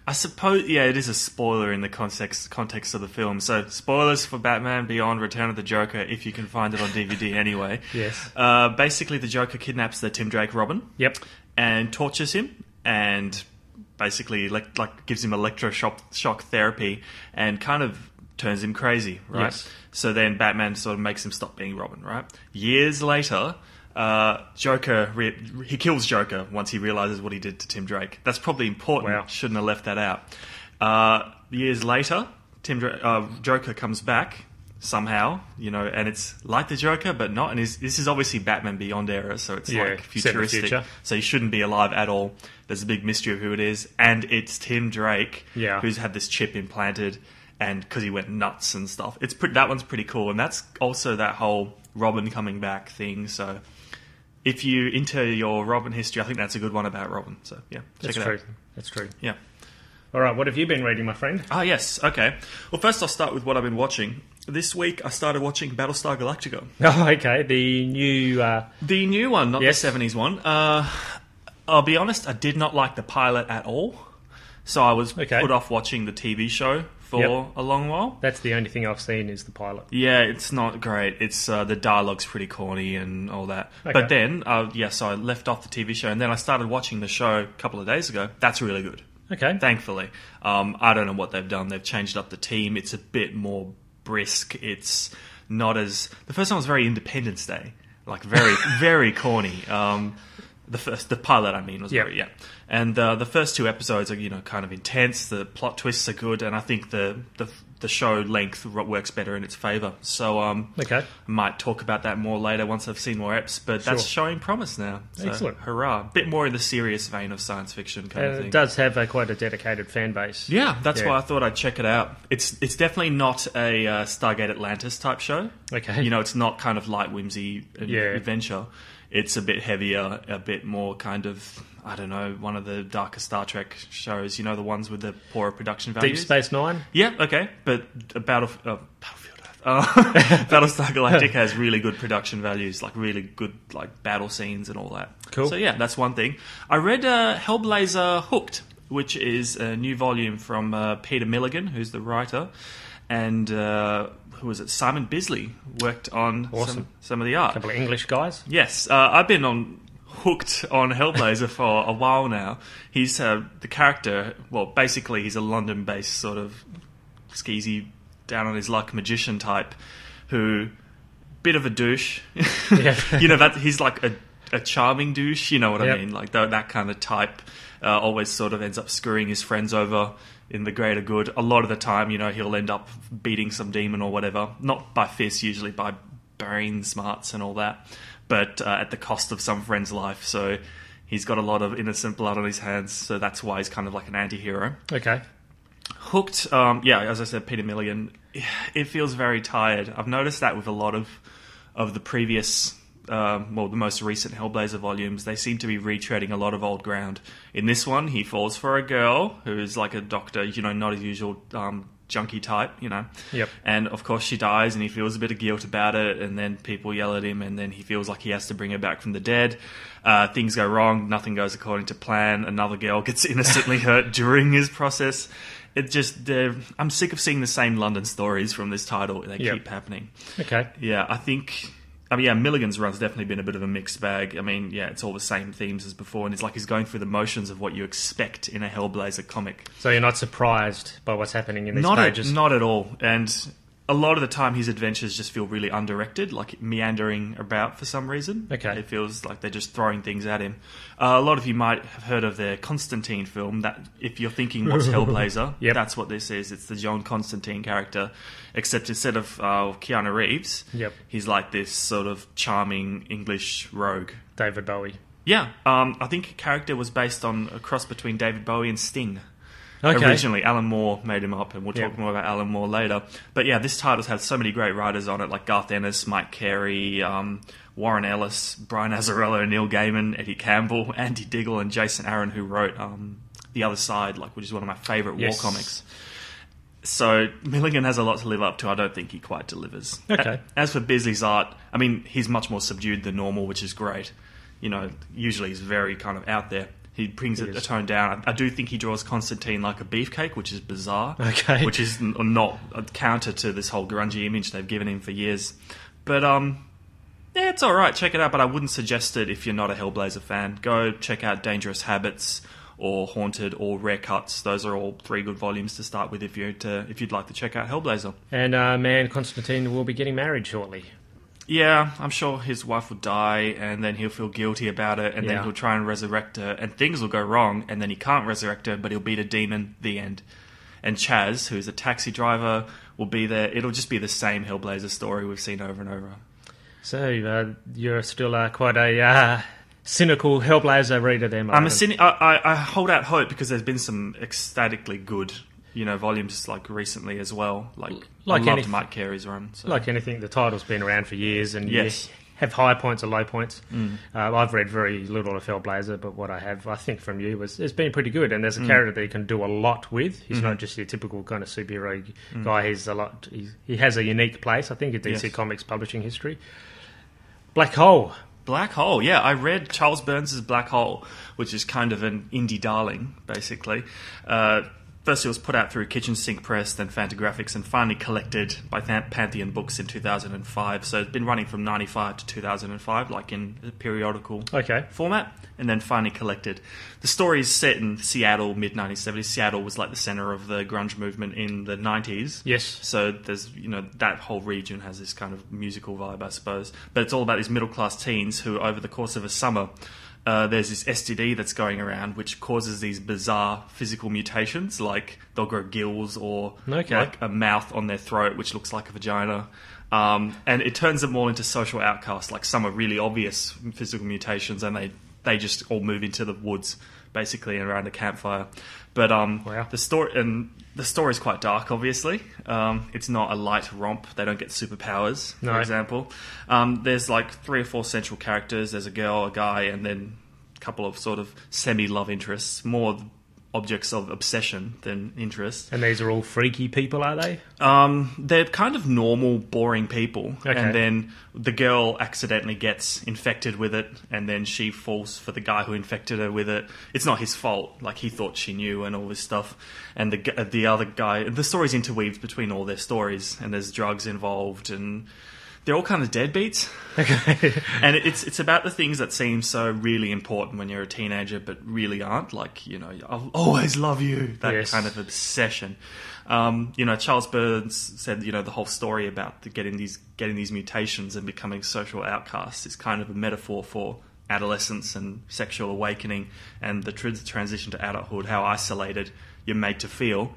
I suppose, yeah, it is a spoiler in the context of the film. So, spoilers for Batman Beyond Return of the Joker, if you can find it on DVD anyway. Yes. Basically, the Joker kidnaps the Tim Drake Robin. Yep. And tortures him, and basically like gives him electroshock therapy, and kind of turns him crazy, right? Yes. So then Batman sort of makes him stop being Robin, right? Years later, Joker he kills Joker once he realizes what he did to Tim Drake. That's probably important. Wow. Shouldn't have left that out. Years later, Joker comes back somehow, and it's like the Joker, but not. And this is obviously Batman Beyond era, so it's like futuristic. Future. So he shouldn't be alive at all. There's a big mystery of who it is, and it's Tim Drake, who's had this chip implanted, and because he went nuts and stuff. That one's pretty cool, and that's also that whole Robin coming back thing. So if you into your Robin history, I think that's a good one about Robin. So yeah, check it out. That's true. Yeah. All right, what have you been reading, my friend? Ah, yes. Okay. Well, first I'll start with what I've been watching. This week I started watching Battlestar Galactica. Oh, okay. The new one, not the 70s one. I'll be honest, I did not like the pilot at all. So I was put off watching the TV show for a long while. That's the only thing I've seen is the pilot. Yeah, it's not great. It's the dialogue's pretty corny and all that. Okay. But then, so I left off the TV show, and then I started watching the show a couple of days ago. That's really good. Okay. Thankfully. I don't know what they've done. They've changed up the team. It's a bit more brisk. It's not as... The first one was very Independence Day. Like, very, very corny. The pilot, I mean, was very, And the first two episodes are, kind of intense. The plot twists are good, and I think the show length works better in its favour. So I might talk about that more later once I've seen more eps, but that's showing promise now. So, excellent. Hurrah. A bit more in the serious vein of science fiction kind of thing. It does have quite a dedicated fan base. Yeah, that's why I thought I'd check it out. It's definitely not a Stargate Atlantis type show. Okay. It's not kind of light whimsy adventure. It's a bit heavier, a bit more kind of, I don't know, one of the darker Star Trek shows, the ones with the poorer production values. Deep Space Nine? Yeah, okay. But Battlefield Earth. Battlestar Galactica has really good production values, like really good like battle scenes and all that. Cool. So yeah, that's one thing. I read Hellblazer Hooked, which is a new volume from Peter Milligan, who's the writer, and... who was it? Simon Bisley worked on some of the art. A couple of English guys. Yes, I've been hooked on Hellblazer for a while now. He's the character. Well, basically, he's a London-based sort of skeezy, down on his luck magician type, who bit of a douche. That he's like a charming douche. You know what I mean? Like that kind of type. Always sort of ends up screwing his friends over in the greater good. A lot of the time, he'll end up beating some demon or whatever. Not by fists, usually by brain smarts and all that. But at the cost of some friend's life. So he's got a lot of innocent blood on his hands. So that's why he's kind of like an anti-hero. Okay. Hooked, as I said, Peter Milligan. It feels very tired. I've noticed that with a lot of the previous... the most recent Hellblazer volumes, they seem to be retreading a lot of old ground. In this one, he falls for a girl who is like a doctor, not his usual junkie type, Yep. And of course she dies, and he feels a bit of guilt about it, and then people yell at him, and then he feels like he has to bring her back from the dead. Things go wrong, nothing goes according to plan, another girl gets innocently hurt during his process. It just, I'm sick of seeing the same London stories from this title. They keep happening. Okay. Yeah, I think... Milligan's run's definitely been a bit of a mixed bag. It's all the same themes as before, and it's like he's going through the motions of what you expect in a Hellblazer comic. So you're not surprised by what's happening in these pages? Not at all. And a lot of the time his adventures just feel really undirected, like meandering about for some reason. Okay. It feels like they're just throwing things at him. A lot of you might have heard of the Constantine film. That if you're thinking, what's Hellblazer? That's what this is. It's the John Constantine character, except instead of Keanu Reeves, he's like this sort of charming English rogue. David Bowie. Yeah. I think the character was based on a cross between David Bowie and Sting. Okay. Originally, Alan Moore made him up, and we'll talk more about Alan Moore later. But yeah, this title's had so many great writers on it, like Garth Ennis, Mike Carey, Warren Ellis, Brian Azzarello, Neil Gaiman, Eddie Campbell, Andy Diggle, and Jason Aaron, who wrote The Other Side, which is one of my favourite war comics. So Milligan has a lot to live up to. I don't think he quite delivers. Okay. As for Bisley's art, he's much more subdued than normal, which is great. Usually he's very kind of out there. He brings it a tone down. I do think he draws Constantine like a beefcake, which is bizarre. Okay. Which is not a counter to this whole grungy image they've given him for years. But, yeah, it's alright. Check it out, but I wouldn't suggest it if you're not a Hellblazer fan. Go check out Dangerous Habits or Haunted or Rare Cuts. Those are all 3 good volumes to start with if you'd like to check out Hellblazer. And man, Constantine will be getting married shortly. Yeah, I'm sure his wife will die, and then he'll feel guilty about it, and then he'll try and resurrect her, and things will go wrong, and then he can't resurrect her, but he'll beat a demon. The end. And Chaz, who's a taxi driver, will be there. It'll just be the same Hellblazer story we've seen over and over. So you're still quite a cynical Hellblazer reader there, Martin. I hold out hope because there's been some ecstatically good, volumes like recently as well. Like I loved Mike Carey's run. So. Like anything, the title's been around for years, and yes. You have high points and low points. I've read very little of Hellblazer, but what I have, I think, from you it's been pretty good. And there's a character that you can do a lot with. He's not just your typical kind of superhero guy. He has a unique place, I think, in DC Comics publishing history. Black Hole. Black Hole, yeah. I read Charles Burns' Black Hole, which is kind of an indie darling, basically. First it was put out through Kitchen Sink Press, then Fantagraphics, and finally collected by Pantheon Books in 2005. So it's been running from 95 to 2005, like in a periodical format, and then finally collected. The story is set in Seattle, mid-1970s. Seattle was like the center of the grunge movement in the 90s. Yes. So there's, that whole region has this kind of musical vibe, I suppose. But it's all about these middle-class teens who, over the course of a summer, there's this STD that's going around which causes these bizarre physical mutations, like they'll grow gills or like a mouth on their throat which looks like a vagina. And it turns them all into social outcasts. Like some are really obvious physical mutations and they just all move into the woods basically around a campfire. But the story is quite dark, obviously. It's not a light romp. They don't get superpowers, for example. There's like 3 or 4 central characters. There's a girl, a guy, and then a couple of sort of semi-love interests. More objects of obsession than interest. And these are all freaky people, are they? They're kind of normal, boring people. Okay. And then the girl accidentally gets infected with it, and then she falls for the guy who infected her with it. It's not his fault. Like, he thought she knew and all this stuff. And the other guy... The story's interweaved between all their stories, and there's drugs involved, and... They're all kind of deadbeats. Okay. And it's about the things that seem so really important when you're a teenager, but really aren't. Like, I'll always love you. That kind of obsession. Charles Burns said, the whole story about getting these mutations and becoming social outcasts is kind of a metaphor for adolescence and sexual awakening and the transition to adulthood, how isolated you're made to feel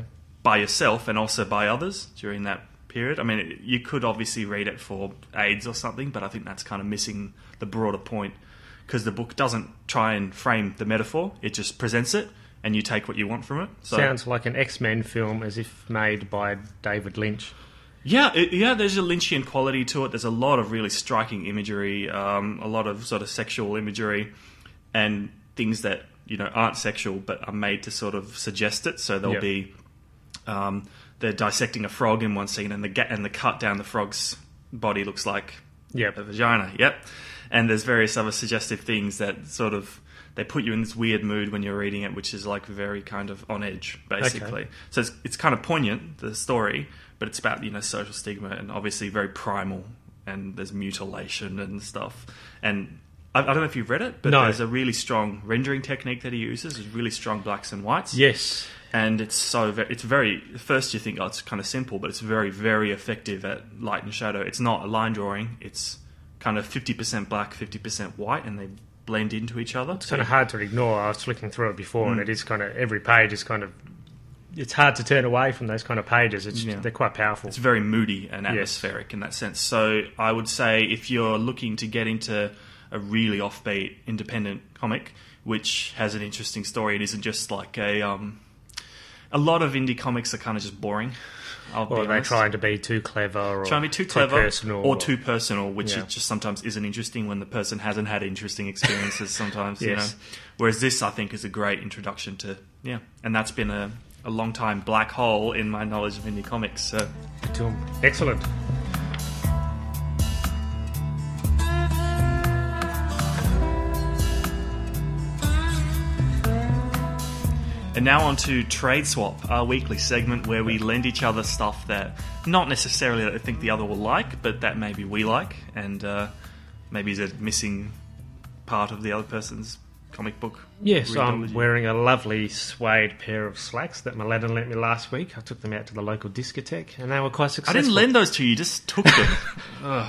by yourself and also by others during that period. I mean, you could obviously read it for AIDS or something, but I think that's kind of missing the broader point because the book doesn't try and frame the metaphor. It just presents it and you take what you want from it. So, sounds like an X-Men film as if made by David Lynch. Yeah, there's a Lynchian quality to it. There's a lot of really striking imagery, a lot of sort of sexual imagery and things that, aren't sexual but are made to sort of suggest it. So there'll be... they're dissecting a frog in one scene, and the cut down the frog's body looks like a vagina. Yep. And there's various other suggestive things that sort of they put you in this weird mood when you're reading it, which is like very kind of on edge, basically. Okay. So it's kind of poignant, the story, but it's about social stigma and obviously very primal, and there's mutilation and stuff. And I don't know if you've read it, but there's a really strong rendering technique that he uses. There's really strong blacks and whites. Yes. And it's very, first you think, it's kind of simple, but it's very, very effective at light and shadow. It's not a line drawing. It's kind of 50% black, 50% white, and they blend into each other. It's kind of hard to ignore. I was flicking through it before, and it is kind of, every page is kind of, it's hard to turn away from those kind of pages. They're quite powerful. It's very moody and atmospheric in that sense. So I would say if you're looking to get into a really offbeat independent comic, which has an interesting story, it isn't just like a lot of indie comics are kind of just boring. Or they're trying to be too clever, or trying to be too clever, too personal, which it just sometimes isn't interesting when the person hasn't had interesting experiences. Sometimes, Whereas this, I think, is a great introduction to and that's been a long time black hole in my knowledge of indie comics. So, excellent. And now on to Trade Swap, our weekly segment where we lend each other stuff that not necessarily that I think the other will like, but that maybe we like, and maybe is a missing part of the other person's comic book. Yes, I'm readology. wearing a lovely suede pair of slacks that Mladen lent me last week. I took them out to the local discotheque, and they were quite I successful. didn't lend those to you, you just took them.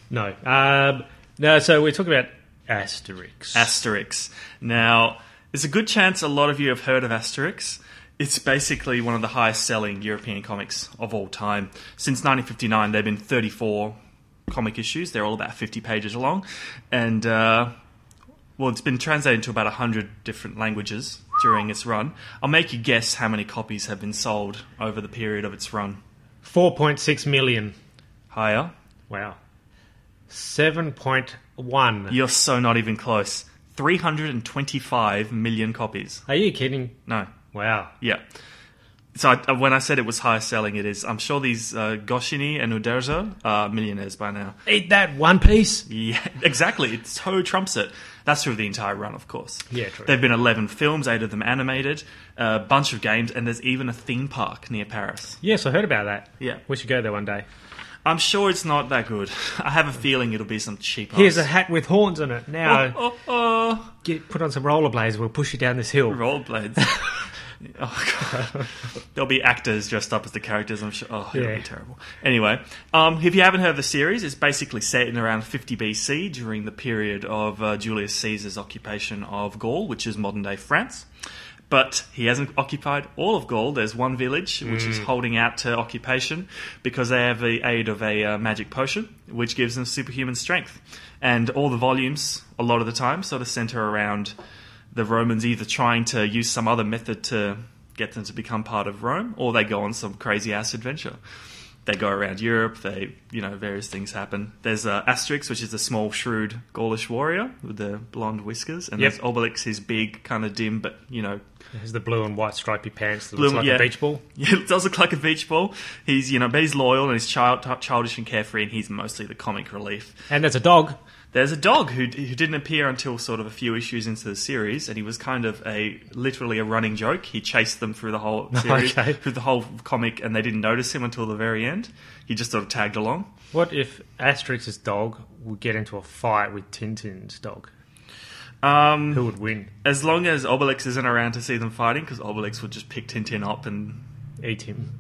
No, so we're talking about Asterix. Asterix. Now, there's a good chance a lot of you have heard of Asterix. It's basically one of the highest selling European comics of all time. Since 1959, there have been 34 comic issues. They're all about 50 pages long. And, it's been translated into about 100 different languages during its run. I'll make you guess how many copies have been sold over the period of its run. 4.6 million. Higher. Wow. 7.1. You're so not even close. 325 million copies. Are you kidding? No. Wow. Yeah. So when I said it was high selling, it is. I'm sure these Goscinny and Uderzo are millionaires by now. Eat that, One Piece. Yeah, exactly. It so trumps it. That's through the entire run, of course. Yeah, true. There have been 11 films, 8 of them animated, a bunch of games, and there's even a theme park near Paris. Yes, I heard about that. Yeah. We should go there one day. I'm sure it's not that good. I have a feeling ittle be some cheap Here's ass a hat with horns on it. Now, Oh, put on some rollerblades. We'll push you down this hill. rollerblades. Oh, God. There'll be actors dressed up as the characters, I'm sure. Oh, it'll Yeah. be terrible. Anyway, if you haven't heard of the series, it's basically set in around 50 BC during the period of Julius Caesar's occupation of Gaul, which is modern-day France. But he hasn't occupied all of Gaul. There's one village which is holding out to occupation because they have the aid of a magic potion, which gives them superhuman strength. And all the volumes, a lot of the time, sort of center around the Romans either trying to use some other method to get them to become part of Rome, or they go on some crazy-ass adventure. They go around Europe, various things happen. There's Asterix, which is a small, shrewd Gaulish warrior with the blonde whiskers. And Yep. there's Obelix, his big, kind of dim, but, There's the blue and white stripy pants that Blue- looks like yeah. a beach ball. yeah, it does look like a beach ball. He's, but he's loyal and he's childish and carefree, and he's mostly the comic relief. And there's a dog. There's a dog who didn't appear until sort of a few issues into the series, and he was kind of literally a running joke. He chased them through the whole series, Okay. through the whole comic, and they didn't notice him until the very end. He just sort of tagged along. What if Asterix's dog would get into a fight with Tintin's dog? Who would win? As long as Obelix isn't around to see them fighting, because Obelix would just pick Tintin up and... Eat him.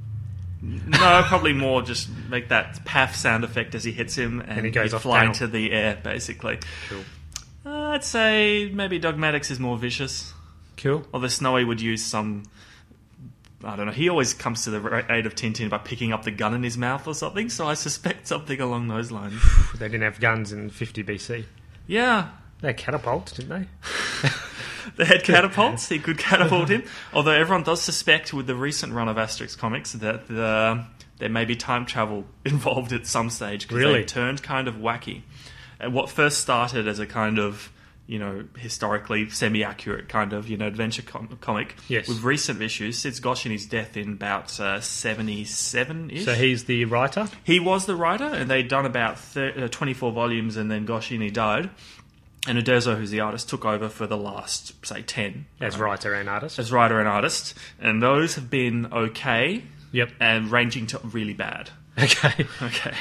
No, probably more just make that paff sound effect as he hits him, and he goes he'd off fly panel. into the air, basically. Cool. I'd say maybe Dogmatix is more vicious. Cool. Although Snowy would use some... I don't know. He always comes to the aid of Tintin by picking up the gun in his mouth or something, so I suspect something along those lines. They didn't have guns in 50 BC. Yeah. They had catapults, didn't they? They had catapults. He could catapult him. Although everyone does suspect with the recent run of Asterix comics that there may be time travel involved at some stage. Because Really? they turned kind of wacky. And what first started as a kind of, historically semi-accurate kind of, adventure comic. Yes. With recent issues, since Goscinny's death in about 77-ish. So he's the writer? He was the writer, and they'd done about 24 volumes, and then Goscinny died. And Uderzo, who's the artist, took over for the last, say, 10. As writer and artist? As writer and artist. And those have been okay, Yep. and ranging to really bad. Okay. Okay.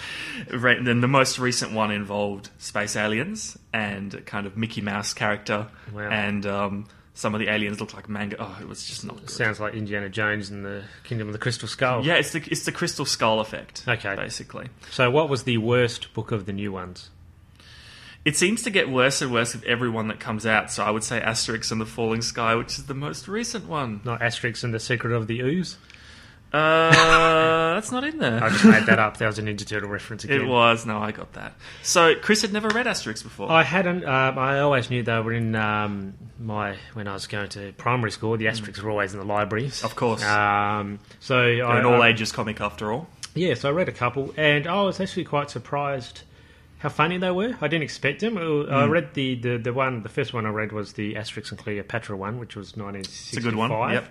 Then the most recent one involved space aliens and a kind of Mickey Mouse character. Wow. And some of the aliens looked like manga. Oh, it was just not good. Sounds like Indiana Jones and the Kingdom of the Crystal Skull. Yeah, it's the Crystal Skull effect, Okay. basically. So what was the worst book of the new ones? It seems to get worse and worse with every one that comes out, so I would say Asterix and the Falling Sky, which is the most recent one. Not Asterix and the Secret of the Ooze? That's not in there. I just made that up. That was a Ninja Turtle reference again. It was. No, I got that. So, Chris had never read Asterix before. I hadn't. I always knew they were in when I was going to primary school. The Asterix were always in the libraries. Of course. So They're an all-ages comic, after all. Yeah, so I read a couple, and I was actually quite surprised how funny they were. I didn't expect them. I read the first one I read was the Asterix and Cleopatra one, which was 1965. It's a good one. Yep.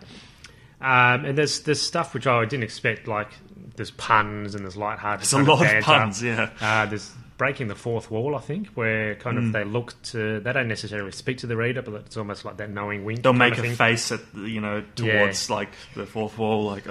And there's stuff which I didn't expect, like there's puns and there's lighthearted. There's a kind lot of banter. puns, yeah. There's breaking the fourth wall, I think, where kind of they don't necessarily speak to the reader, but it's almost like that knowing wink. They'll make a face at towards like the fourth wall, like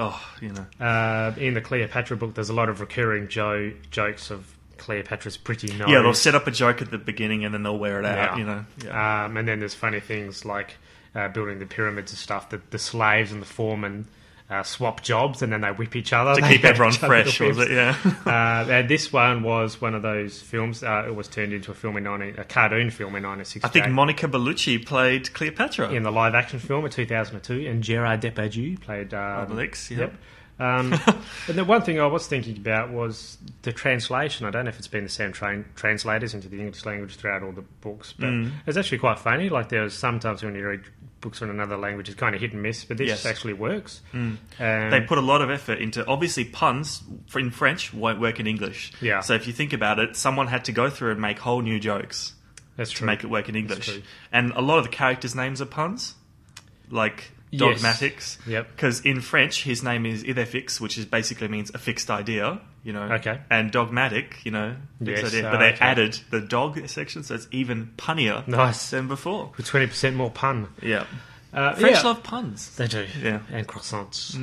In the Cleopatra book, there's a lot of recurring jokes of Cleopatra's pretty nose. Yeah, they'll set up a joke at the beginning and then they'll wear it out. And then there's funny things like building the pyramids and stuff. That the slaves and the foremen swap jobs and then they whip each other to keep everyone fresh. Was it? Yeah. And this one was one of those films. It was turned into a cartoon film in 1968. I think Monica Bellucci played Cleopatra in the live action film in 2002, and Gerard Depardieu played Obelix. Yep. And the one thing I was thinking about was the translation. I don't know if it's been the same translators into the English language throughout all the books, but it's actually quite funny. Like there's sometimes when you read books in another language, it's kind of hit and miss, but this actually works. They put a lot of effort into, obviously puns in French won't work in English. Yeah. So if you think about it, someone had to go through and make whole new jokes That's to true. make it work in English. And a lot of the characters' names are puns, like Dogmatix. Yep. Because in French, his name is Idéfix, which is basically means a fixed idea, Okay. And dogmatic, fixed idea. But they added the dog section, so it's even punnier than before. With 20% more pun. Yeah. French love puns. They do. Yeah. And croissants.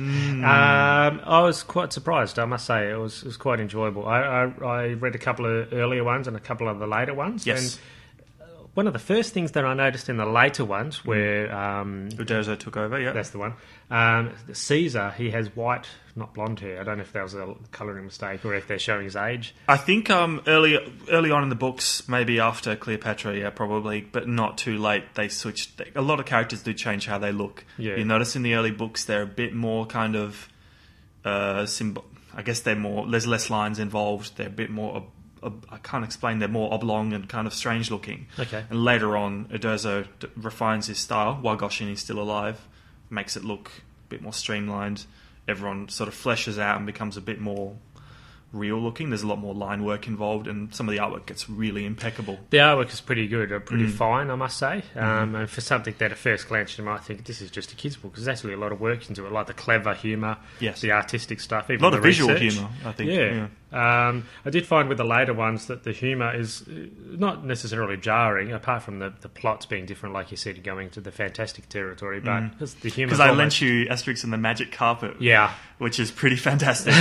I was quite surprised, I must say. It was quite enjoyable. I read a couple of earlier ones and a couple of the later ones. Yes. And one of the first things that I noticed in the later ones where... Uderzo took over, yeah. That's the one. Caesar, he has white, not blonde hair. I don't know if that was a colouring mistake or if they're showing his age. I think early on in the books, maybe after Cleopatra, yeah, probably, but not too late, they switched. A lot of characters do change how they look. Yeah. You notice in the early books, they're a bit more kind of... I guess there's less lines involved. They're a bit more... I can't explain. They're more oblong and kind of strange looking. Okay. And later on, Uderzo refines his style while Goshin is still alive, makes it look a bit more streamlined. Everyone sort of fleshes out and becomes a bit more real looking. There's a lot more line work involved, and some of the artwork gets really impeccable. The artwork is pretty good, pretty fine, I must say. And for something that at first glance you might think this is just a kid's book, there's actually a lot of work into it, like the clever humour, the artistic stuff, even a lot the of visual research. humour, I think. Yeah. I did find with the later ones that the humour is not necessarily jarring, apart from the plots being different, like you said, going to the fantastic territory, but the humour... Because I lent you Asterix and the Magic Carpet, which is pretty fantastic.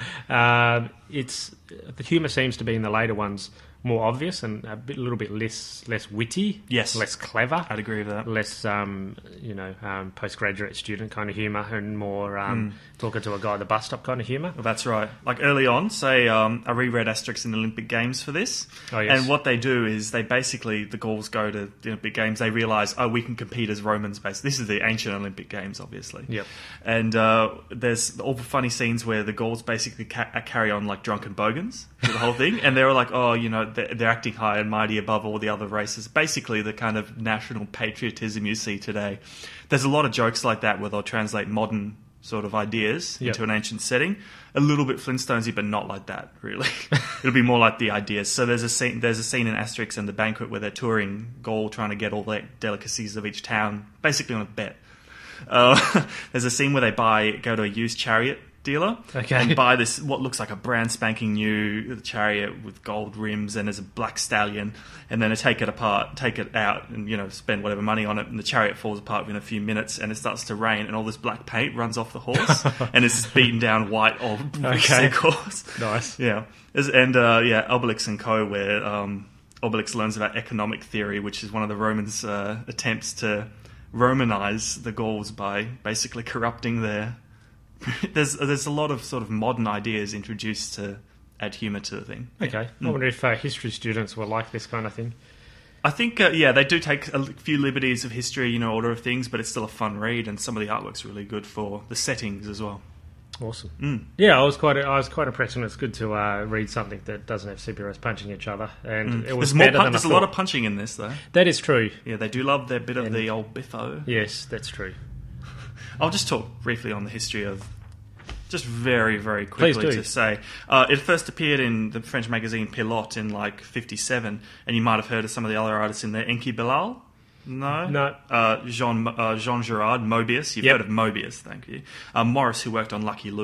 The humour seems to be in the later ones more obvious and a little bit less witty, less clever. I'd agree with that. Less, postgraduate student kind of humour and more talking to a guy at the bus stop kind of humour. Well, that's right. Like early on, say, I reread Asterix in the Olympic Games for this. Oh, yes. And what they do is the Gauls go to the Olympic Games, they realise, we can compete as Romans basically. This is the ancient Olympic Games, obviously. Yep. And there's all the funny scenes where the Gauls basically carry on like drunken bogans for the whole thing. And they're like, they're acting high and mighty above all the other races. Basically the kind of national patriotism you see today. There's a lot of jokes like that where they'll translate modern sort of ideas into an ancient setting. A little bit Flintstonesy, but not like that, really. It'll be more like the ideas. So there's a scene in Asterix and the Banquet where they're touring Gaul, trying to get all the delicacies of each town, basically on a bet. There's a scene where they go to a used chariot dealer and buy this what looks like a brand spanking new chariot with gold rims, and there's a black stallion, and then they take it out and spend whatever money on it, and the chariot falls apart within a few minutes, and it starts to rain, and all this black paint runs off the horse and it's this beaten down white old sick horse. Nice. And Obelix and Co, where Obelix learns about economic theory, which is one of the Romans' attempts to Romanize the Gauls by basically corrupting their... There's a lot of sort of modern ideas introduced to add humour to the thing. Okay. I wonder if history students will like this kind of thing. I think, they do take a few liberties of history, order of things, but it's still a fun read, and some of the artwork's really good for the settings as well. Awesome. Yeah, I was quite impressed, and it's good to read something that doesn't have superheroes punching each other. And it was better than I thought. There's a lot of punching in this, though. That is true. Yeah, they do love their bit of the old biffo. Yes, that's true. I'll just talk briefly on the history of... Just very, very quickly to say. It first appeared in the French magazine Pilote in 1957, and you might have heard of some of the other artists in there. Enki Bilal? No. Jean Girard, Mobius. You've heard of Mobius, thank you. Morris, who worked on Lucky Luke.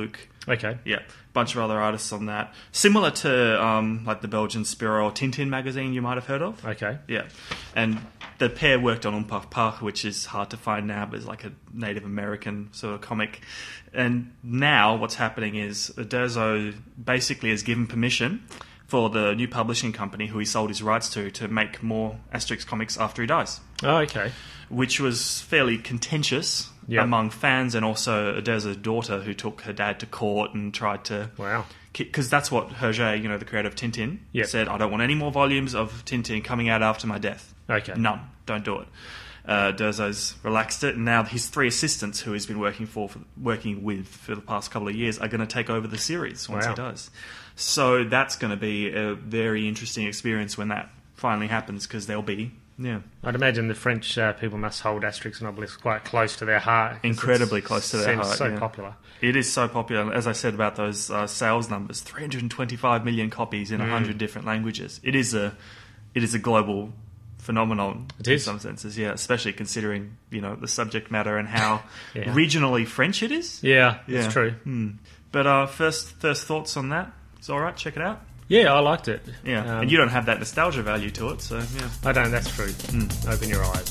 Okay. Yeah, bunch of other artists on that. Similar to like the Belgian Spirou or Tintin magazine you might have heard of. Okay. Yeah, and the pair worked on Umpah Puh, which is hard to find now, but it's like a Native American sort of comic. And now what's happening is Uderzo basically has given permission for the new publishing company who he sold his rights to make more Asterix comics after he dies. Oh, okay. Which was fairly contentious among fans and also Uderzo's daughter, who took her dad to court and tried to... Wow. Because that's what Hergé, the creator of Tintin, said, I don't want any more volumes of Tintin coming out after my death. Okay. None. Don't do it. Uderzo's relaxed it, and now his 3 assistants who he's been working with for the past couple of years are going to take over the series once he does. So that's going to be a very interesting experience when that finally happens, because there'll be... Yeah, I'd imagine the French people must hold Asterix and Obelix quite close to their heart. Incredibly close to their heart. It's so popular. It is so popular. As I said about those sales numbers, 325 million copies in 100 different languages. It is a global phenomenon in some senses. Yeah, especially considering the subject matter and how regionally French it is. Yeah, it's true. But first thoughts on that? It's all right. Check it out. Yeah, I liked it. Yeah, and you don't have that nostalgia value to it, so yeah. I don't, that's true. Open your eyes.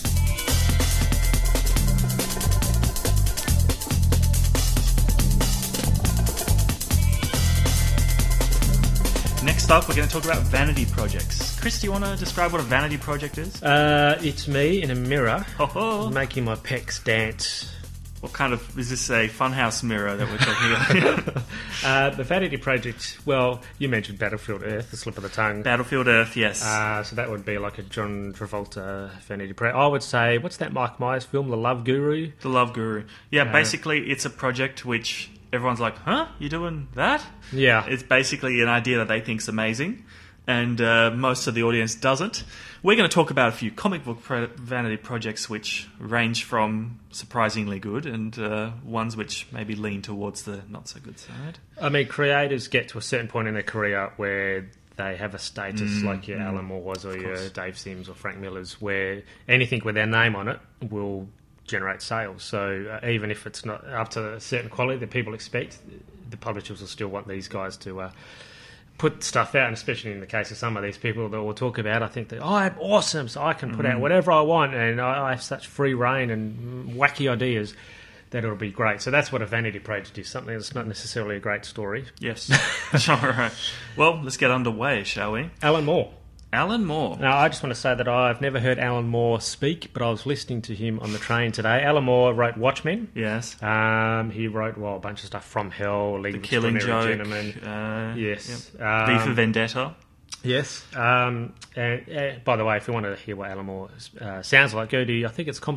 Next up, we're going to talk about vanity projects. Chris, do you want to describe what a vanity project is? It's me in a mirror making my pecs dance. What kind of... Is this a funhouse mirror that we're talking about? The Vanity Project, well, you mentioned Battlefield Earth, the slip of the tongue. Battlefield Earth, yes. So that would be like a John Travolta Vanity Project. I would say, what's that Mike Myers film, The Love Guru? The Love Guru. Yeah, basically it's a project which everyone's like, huh? You're doing that? Yeah. It's basically an idea that they think's amazing, and most of the audience doesn't. We're going to talk about a few comic book vanity projects which range from surprisingly good and ones which maybe lean towards the not-so-good side. I mean, creators get to a certain point in their career where they have a status like your Alan Moore's or your Dave Sims or Frank Miller's, where anything with their name on it will generate sales. So even if it's not up to a certain quality that people expect, the publishers will still want these guys to... put stuff out, and especially in the case of some of these people that we'll talk about, I think that I'm awesome, so I can put out whatever I want, and I have such free reign and wacky ideas that it'll be great. So that's what a vanity project is, something that's not necessarily a great story. Yes. All right. Well, let's get underway, shall we? Alan Moore. Alan Moore. Now, I just want to say that I've never heard Alan Moore speak, but I was listening to him on the train today. Alan Moore wrote Watchmen. Yes. He wrote, a bunch of stuff. From Hell, League The of Killing Extraordinary Joke. Gentlemen. Yes. Yep. V for Vendetta. Yes. And by the way, if you want to hear what Alan Moore sounds like, go to, I think it's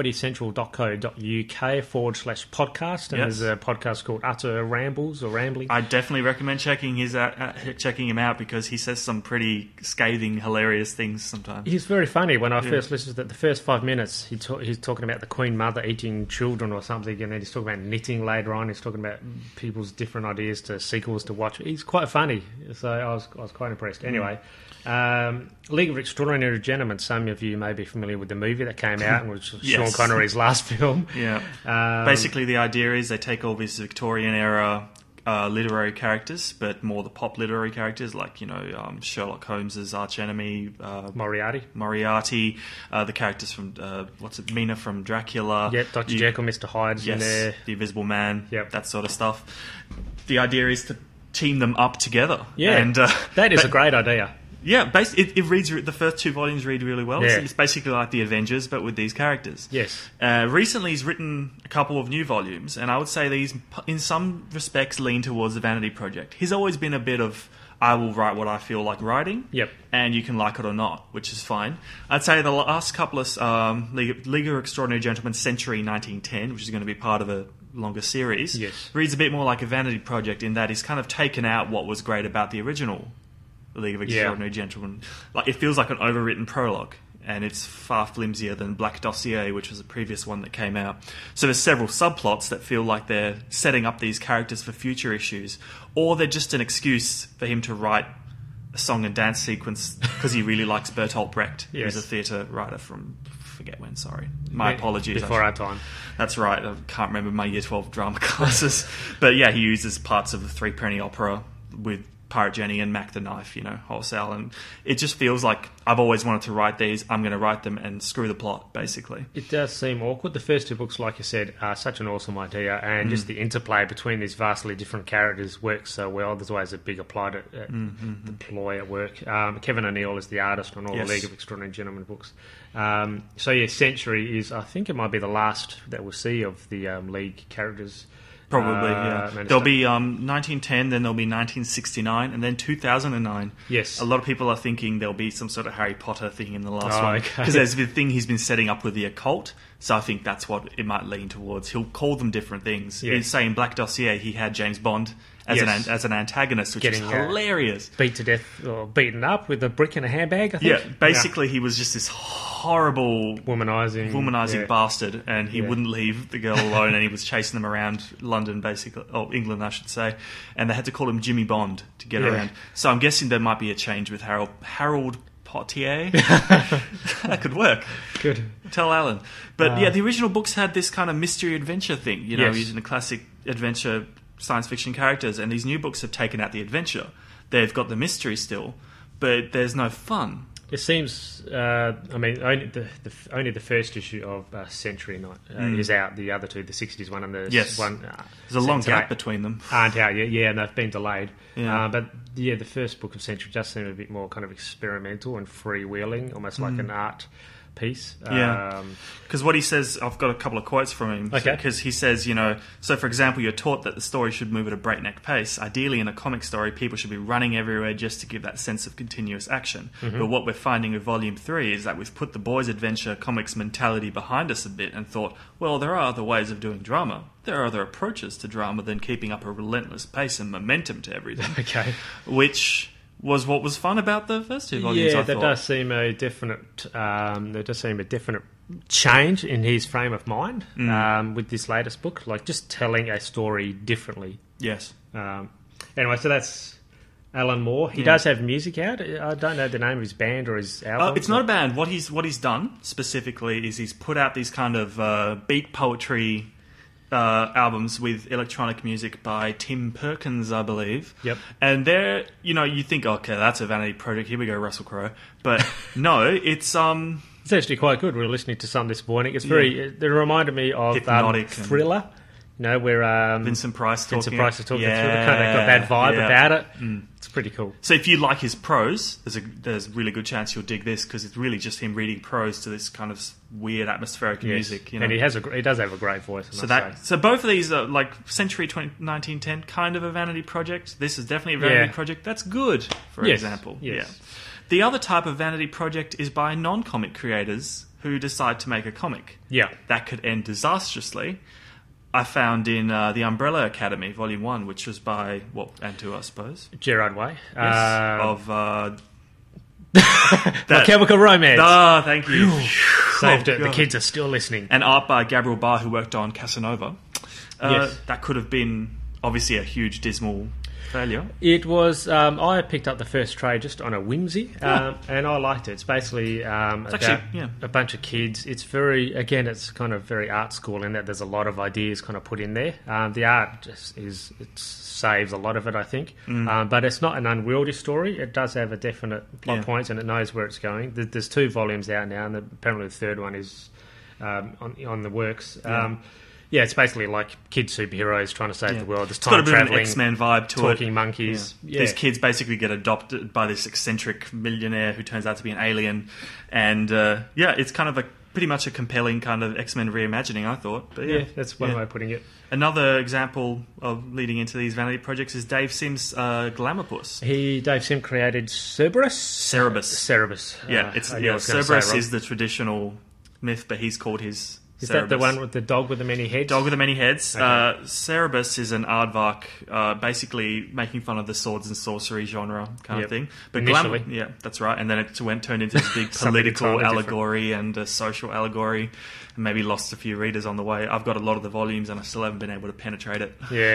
comedycentral.co.uk/podcast, and there's a podcast called Utter Rambles or Rambling. I definitely recommend checking him out, because he says some pretty scathing, hilarious things sometimes. He's very funny. When I first listened to the first 5 minutes, he's talking about the Queen Mother eating children or something, and then he's talking about knitting later on. He's talking about people's different ideas to sequels to watch. He's quite funny, so I was quite impressed. Anyway. League of Extraordinary Gentlemen, some of you may be familiar with the movie that came out, and was Sean Connery's last film. Yeah. Basically, the idea is they take all these Victorian era literary characters, but more the pop literary characters, like Sherlock Holmes's archenemy, Moriarty, the characters from Mina from Dracula. Yep, Dr. Jekyll, Mr. Hyde's in there. The Invisible Man. Yep, that sort of stuff. The idea is to team them up together. Yeah, and that is a great idea. Yeah, it reads. The first 2 volumes read really well. Yeah. It's basically like the Avengers, but with these characters. Yes. Recently, he's written a couple of new volumes, and I would say these, in some respects, lean towards the vanity project. He's always been a bit of, I will write what I feel like writing, and you can like it or not, which is fine. I'd say the last couple of League of Extraordinary Gentlemen Century 1910, which is going to be part of a longer series, reads a bit more like a vanity project in that he's kind of taken out what was great about the original League of Extraordinary Gentlemen. Like, it feels like an overwritten prologue, and it's far flimsier than Black Dossier, which was a previous one that came out. So there's several subplots that feel like they're setting up these characters for future issues, or they're just an excuse for him to write a song and dance sequence because he really likes Bertolt Brecht, Yes. who's a theatre writer from forget when. Sorry, my apologies. Before our time. That's right. I can't remember my Year 12 drama classes, but yeah, he uses parts of the Three Penny Opera with Pirate Jenny and Mac the Knife, wholesale, and it just feels like I've always wanted to write these. I'm going to write them and screw the plot, basically. It does seem awkward. The first two books, like you said, are such an awesome idea, and just the interplay between these vastly different characters works so well. There's always a bigger plot the ploy at work. Kevin O'Neill is the artist on all Yes. the League of Extraordinary Gentlemen books. Century is, I think it might be the last that we'll see of the League characters. Probably, yeah. Minister. There'll be 1910, then there'll be 1969, and then 2009. Yes. A lot of people are thinking there'll be some sort of Harry Potter thing in the last one. Okay. Because there's the thing he's been setting up with the occult, so I think that's what it might lean towards. He'll call them different things. Yes. He's saying Black Dossier, he had James Bond as, Yes. as an antagonist, which is Getting, hilarious. Beat to death or beaten up with a brick and a handbag, I think. Yeah, basically he was just this horrible Womanizing bastard, and he Yeah. wouldn't leave the girl alone, and he was chasing them around London, basically, or England, I should say, and they had to call him Jimmy Bond to get Yeah. around. So I'm guessing there might be a change with Harold Potier. That could work. Good. Tell Alan. But yeah, the original books had this kind of mystery adventure thing, Yes. using the classic adventure science fiction characters, and these new books have taken out the adventure. They've got the mystery still, but there's no fun. It seems, only the first issue of Century Night is out. The other two, the 60s one and the Yes. one... There's a long 78 gap between them. aren't out yet, yeah, and they've been delayed. Yeah. But yeah, the first book of Century does seem a bit more kind of experimental and freewheeling, almost like an art piece. Yeah. Because what he says, I've got a couple of quotes from him. Okay. Because he says, so for example, you're taught that the story should move at a breakneck pace. Ideally, in a comic story, people should be running everywhere just to give that sense of continuous action. But what we're finding with Volume 3 is that we've put the boys' adventure comics mentality behind us a bit and thought, well, there are other ways of doing drama. There are other approaches to drama than keeping up a relentless pace and momentum to everything. Okay. Which was what was fun about the first two volumes, I Yeah, there thought. does seem a definite change in his frame of mind with this latest book, like just telling a story differently. Yes. Anyway, so that's Alan Moore. He does have music out. I don't know the name of his band or his album. It's not a band. What he's done specifically is he's put out these kind of beat poetry albums with electronic music by Tim Perkins, I believe. Yep. And they're, you think, okay, that's a vanity project. Here we go, Russell Crowe. But no, it's It's actually quite good. We were listening to some this morning. It's very. It reminded me of Hypnotic and- Thriller. Where Vincent Price talking. Vincent Price is talking Yeah, through. Kind of got that vibe yeah. about it. It's pretty cool. So if you like his prose, there's a really good chance you'll dig this because it's really just him reading prose to this kind of weird atmospheric music. And he does have a great voice. So both of these are like Century 1910, kind of a vanity project. This is definitely a vanity project. That's good, for example. Yes. Yeah. The other type of vanity project is by non-comic creators who decide to make a comic. Yeah. That could end disastrously. I found in The Umbrella Academy, Volume 1, which was by, Antu, I suppose. Gerard Way. Of My Chemical Romance. thank you. Saved it. The God. kids are still listening. And art by Gabriel Barr, who worked on Casanova. Yes. That could have been, obviously, a huge, dismal failure. It was. I picked up the first trade just on a whimsy, and I liked it. It's basically about a bunch of kids. It's it's kind of very art school in that there's a lot of ideas kind of put in there. The art it saves a lot of it, I think. But it's not an unwieldy story. It does have a definite plot points, and it knows where it's going. There's 2 volumes out now, and apparently the third one is on the works. Yeah, it's basically like kid superheroes trying to save the world. There's time traveling, traveling, an X-Men vibe to it. talking monkeys. Yeah. These kids basically get adopted by this eccentric millionaire who turns out to be an alien, and it's kind of pretty much a compelling kind of X-Men reimagining, I thought. But Yeah, that's one way of putting it. Another example of leading into these vanity projects is Dave Sim's Glamourpuss. Dave Sim created Cerberus. Cerebus. Yeah, Cerberus is the traditional myth, but he's called his. Is Cerebus. that the one with the dog with the many heads? Dog with the many heads. Okay. Cerebus is an aardvark, basically making fun of the swords and sorcery genre kind of thing. But Initially. that's right. And then it turned into this big political allegory and a social allegory, and maybe lost a few readers on the way. I've got a lot of the volumes, and I still haven't been able to penetrate it. Yeah.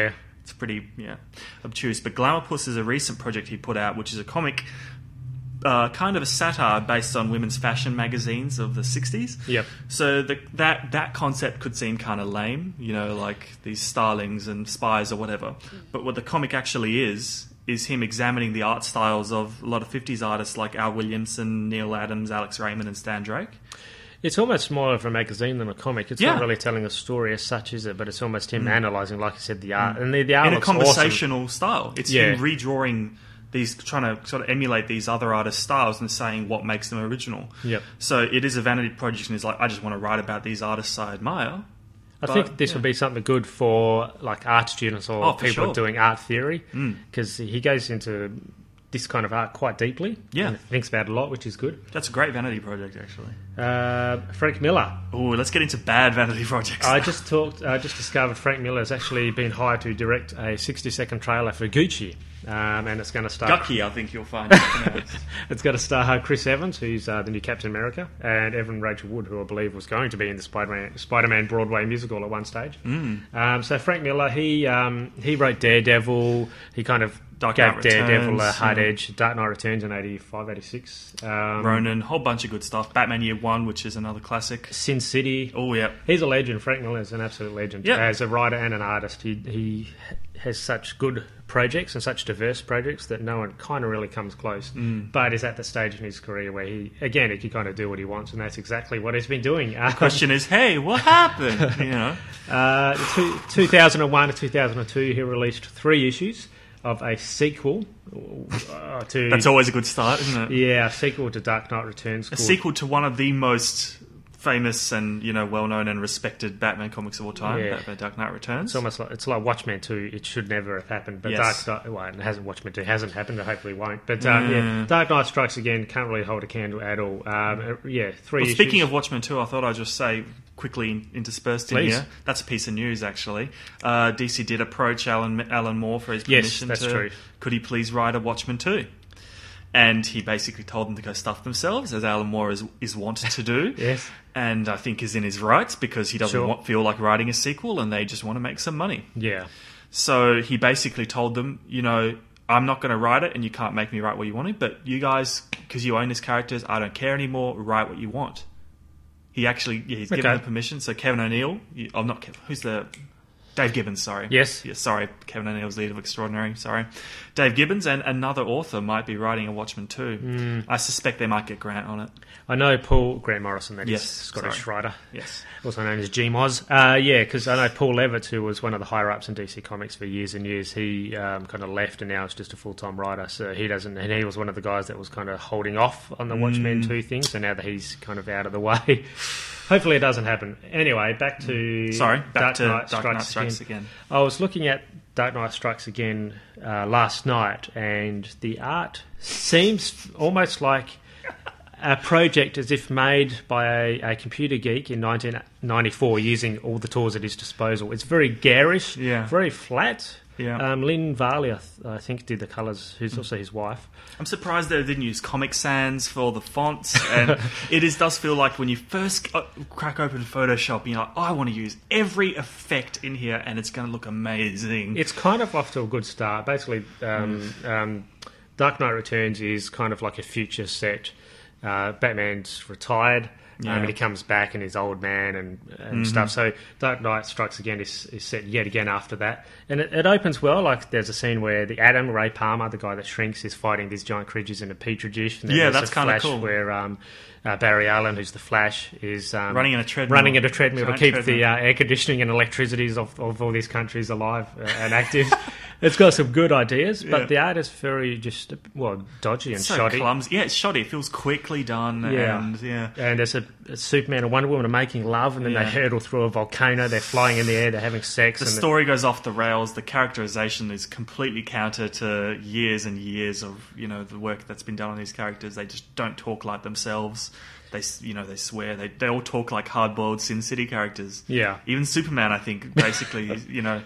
It's pretty obtuse. But Glamourpuss is a recent project he put out, which is a comic, kind of a satire based on women's fashion magazines of the 60s. Yep. So that concept could seem kind of lame, like these starlings and spies or whatever. But what the comic actually is him examining the art styles of a lot of 50s artists like Al Williamson, Neil Adams, Alex Raymond and Stan Drake. It's almost more of a magazine than a comic. It's not really telling a story as such, is it? But it's almost him analysing, like I said, the art. And the art in a looks conversational awesome. style. It's him redrawing these, trying to sort of emulate these other artists' styles and saying what makes them original. Yep. So it is a vanity project, and he's like, I just want to write about these artists I admire. I think this would be something good for like art students or people doing art theory, because he goes into this kind of art quite deeply. Yeah. And thinks about it a lot, which is good. That's a great vanity project, actually. Frank Miller. Oh, let's get into bad vanity projects. I just discovered Frank Miller has actually been hired to direct a 60-second trailer for Gucci. And it's going to star... Gucky, I think you'll find. It's going to star Chris Evans, who's the new Captain America, and Evan Rachel Wood, who I believe was going to be in the Spider-Man Broadway musical at one stage. So Frank Miller, he wrote Daredevil. He kind of gave Daredevil a hard edge. Dark Knight Returns in 85, 86. Ronin, whole bunch of good stuff. Batman Year One, which is another classic. Sin City. Oh, yeah. He's a legend. Frank Miller is an absolute legend. Yep. As a writer and an artist, he has such good projects and such diverse projects that no one kind of really comes close. But is at the stage in his career where he can kind of do what he wants, and that's exactly what he's been doing. The question is, hey, what happened? 2001 to 2002, he released 3 issues of a sequel to... That's always a good start, isn't it? Yeah, a sequel to Dark Knight Returns. A sequel to one of the most famous and well-known and respected Batman comics of all time, Batman Dark Knight Returns. It's almost like Watchmen 2. It should never have happened, but it hasn't. Watchmen 2 hasn't happened, and hopefully won't. But Dark Knight Strikes Again can't really hold a candle at all. 3 issues. Speaking of Watchmen 2, I thought I'd just say quickly interspersed in here. That's a piece of news, actually. DC did approach Alan Moore for his permission. Yes, that's true. Could he please write a Watchmen 2? And he basically told them to go stuff themselves, as Alan Moore is wont to do. Yes. And I think is in his rights, because he doesn't feel like writing a sequel, and they just want to make some money. Yeah. So he basically told them, I'm not going to write it, and you can't make me write what you wanted, but you guys, because you own these characters, I don't care anymore, write what you want. He actually, he's given them permission. So Kevin O'Neill, who's the... Dave Gibbons, sorry. Yes. Sorry, Kevin O'Neill's Leader of Extraordinary, sorry. Dave Gibbons and another author might be writing a Watchmen too. I suspect they might get Grant on it. I know Grant Morrison, that is Scottish writer. Yes. Also known as G-Moz. Because I know Paul Levitt, who was one of the higher-ups in DC Comics for years and years, he kind of left and now is just a full-time writer, so he doesn't... And he was one of the guys that was kind of holding off on the Watchmen 2 thing, so now that he's kind of out of the way... Hopefully it doesn't happen. Anyway, back to Dark Knight Strikes Again. I was looking at Dark Knight Strikes Again last night, and the art seems almost like a project as if made by a computer geek in 1994 using all the tools at his disposal. It's very garish, very flat. Yeah. Lynn Varley, I think, did the colours, who's also his wife. I'm surprised they didn't use Comic Sans for the fonts, and does feel like when you first crack open Photoshop, you're like, I want to use every effect in here, and it's going to look amazing. It's kind of off to a good start. Basically, Dark Knight Returns is kind of like a future set. Batman's retired. And he comes back and he's old man and stuff. So Dark Knight Strikes Again is set yet again after that. And it opens well. Like there's a scene where the Atom, Ray Palmer, the guy that shrinks, is fighting these giant creatures in a petri dish. And then that's kind of cool. Where Barry Allen, who's the Flash, is running at a treadmill to keep the air conditioning and electricities of all these countries alive and active. It's got some good ideas, but the art is very dodgy and shoddy. Clumsy. Yeah, it's shoddy. It feels quickly done. And there's a Superman and Wonder Woman are making love, and then they hurtle through a volcano. They're flying in the air. They're having sex. The story goes off the rails. The characterization is completely counter to years and years of the work that's been done on these characters. They just don't talk like themselves. They swear. They all talk like hard-boiled Sin City characters. Yeah. Even Superman, I think, basically,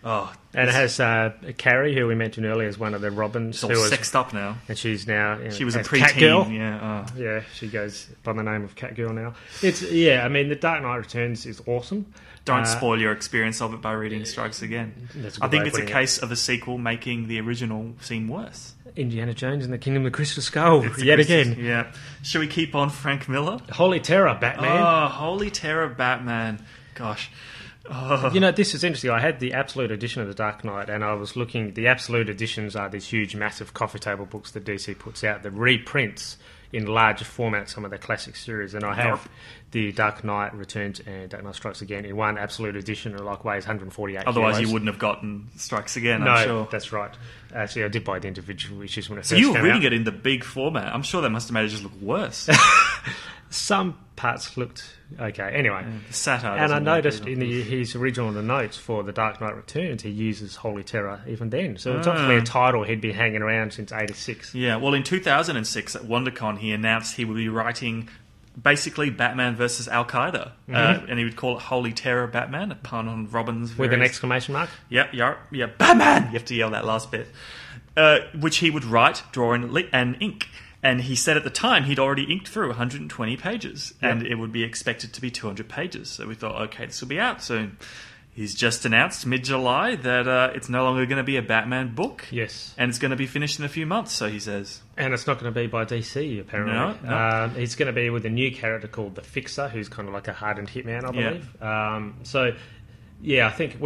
Oh, And it has Carrie, who we mentioned earlier, as one of the Robins. it's all sexed up now. And she's now... She was a as preteen. Catgirl. Yeah. Oh. Yeah, she goes by the name of Catgirl now. I mean, The Dark Knight Returns is awesome. Don't spoil your experience of it by reading Strikes Again. That's a good I think way of it's a putting case of a sequel making the original seem worse. Indiana Jones and the Kingdom of the Crystal Skull, It's a yet Christmas- again. Yeah. Should we keep on Frank Miller? Holy Terror, Batman. Oh, Holy Terror Batman. Gosh. Oh. You know, this is interesting. I had the Absolute Edition of The Dark Knight, and I was looking... The Absolute Editions are these huge, massive coffee table books that DC puts out that reprints in larger format some of the classic series. And I have the Dark Knight Returns and Dark Knight Strikes Again in one Absolute Edition, and like weighs 148 Otherwise, kilos. you wouldn't have gotten Strikes Again, No, I'm sure. that's right. Actually, I did buy the individual issues when it So first you were came reading out. it in the big format. I'm sure that must have made it just look worse. Some parts looked okay. Anyway. The satire And I doesn't work noticed either. in his original notes for The Dark Knight Returns, he uses Holy Terror even then. So it's obviously a title he'd been hanging around since 86. Yeah, well, in 2006 at WonderCon, he announced he would be writing basically Batman versus Al Qaeda, and he would call it Holy Terror Batman, a pun on Robin's. With an various- exclamation mark? Yep, Batman! You have to yell that last bit. Which he would write, draw, and ink. And he said at the time he'd already inked through 120 pages, and it would be expected to be 200 pages. So we thought, okay, this will be out soon. He's just announced mid-July that it's no longer going to be a Batman book. Yes. And it's going to be finished in a few months, so he says. And it's not going to be by DC, apparently. No. It's going to be with a new character called the Fixer, who's kind of like a hardened hitman, I believe. Yeah, I think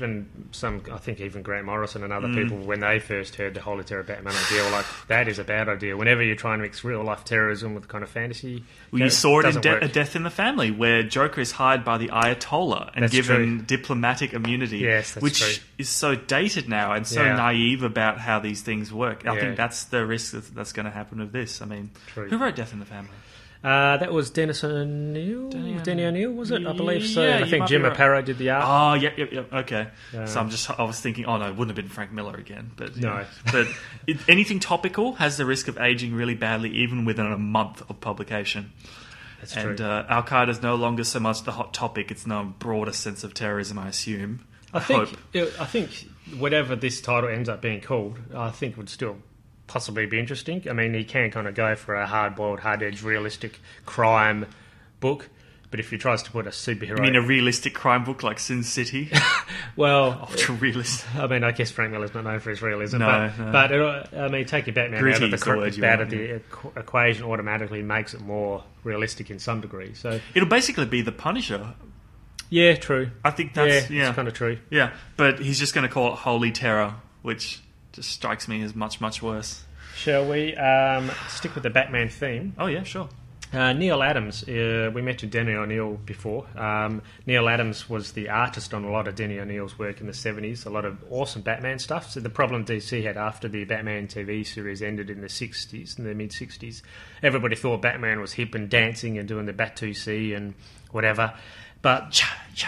even Grant Morrison and other people, when they first heard the Holy Terror Batman idea, were like, that is a bad idea. Whenever you're trying to mix real-life terrorism with kind of fantasy... Well, you saw it in doesn't work. A Death in the Family, where Joker is hired by the Ayatollah and That's given true. diplomatic immunity, Yes, that's which true. is so dated now and so Yeah. naive about how these things work. I Yeah. think that's the risk that's going to happen with this. I mean, True. who wrote Death in the Family? That was Dennis O'Neill? Denny O'Neill, was it? I believe so. Yeah, I you think might Jim be right. Aparo did the art. Oh, yep. Okay. So I was thinking, oh no, it wouldn't have been Frank Miller again. But No. but anything topical has the risk of aging really badly, even within a month of publication. That's And true. Al Qaeda is no longer so much the hot topic; it's now a broader sense of terrorism, I assume. I think whatever this title ends up being called, I think would still possibly be interesting. I mean, he can kind of go for a hard-boiled, hard-edged, realistic crime book, but if he tries to put a superhero... I mean, a realistic crime book like Sin City, well, ultra realist. I mean, I guess Frank Miller's not known for his realism, No. but I mean, take your Batman Gritty out of is the word you out want, of the equation automatically makes it more realistic in some degree. So, It'll basically be the Punisher. yeah, true. I think that's It's kind of true. Yeah, but he's just going to call it Holy Terror, which just strikes me as much, much worse. Shall we stick with the Batman theme? Oh, yeah, sure. Neil Adams, we mentioned Denny O'Neil before. Neil Adams was the artist on a lot of Denny O'Neil's work in the 70s, a lot of awesome Batman stuff. So the problem DC had after the Batman TV series ended in the 60s, in the mid-60s, everybody thought Batman was hip and dancing and doing the Bat-2C and whatever. But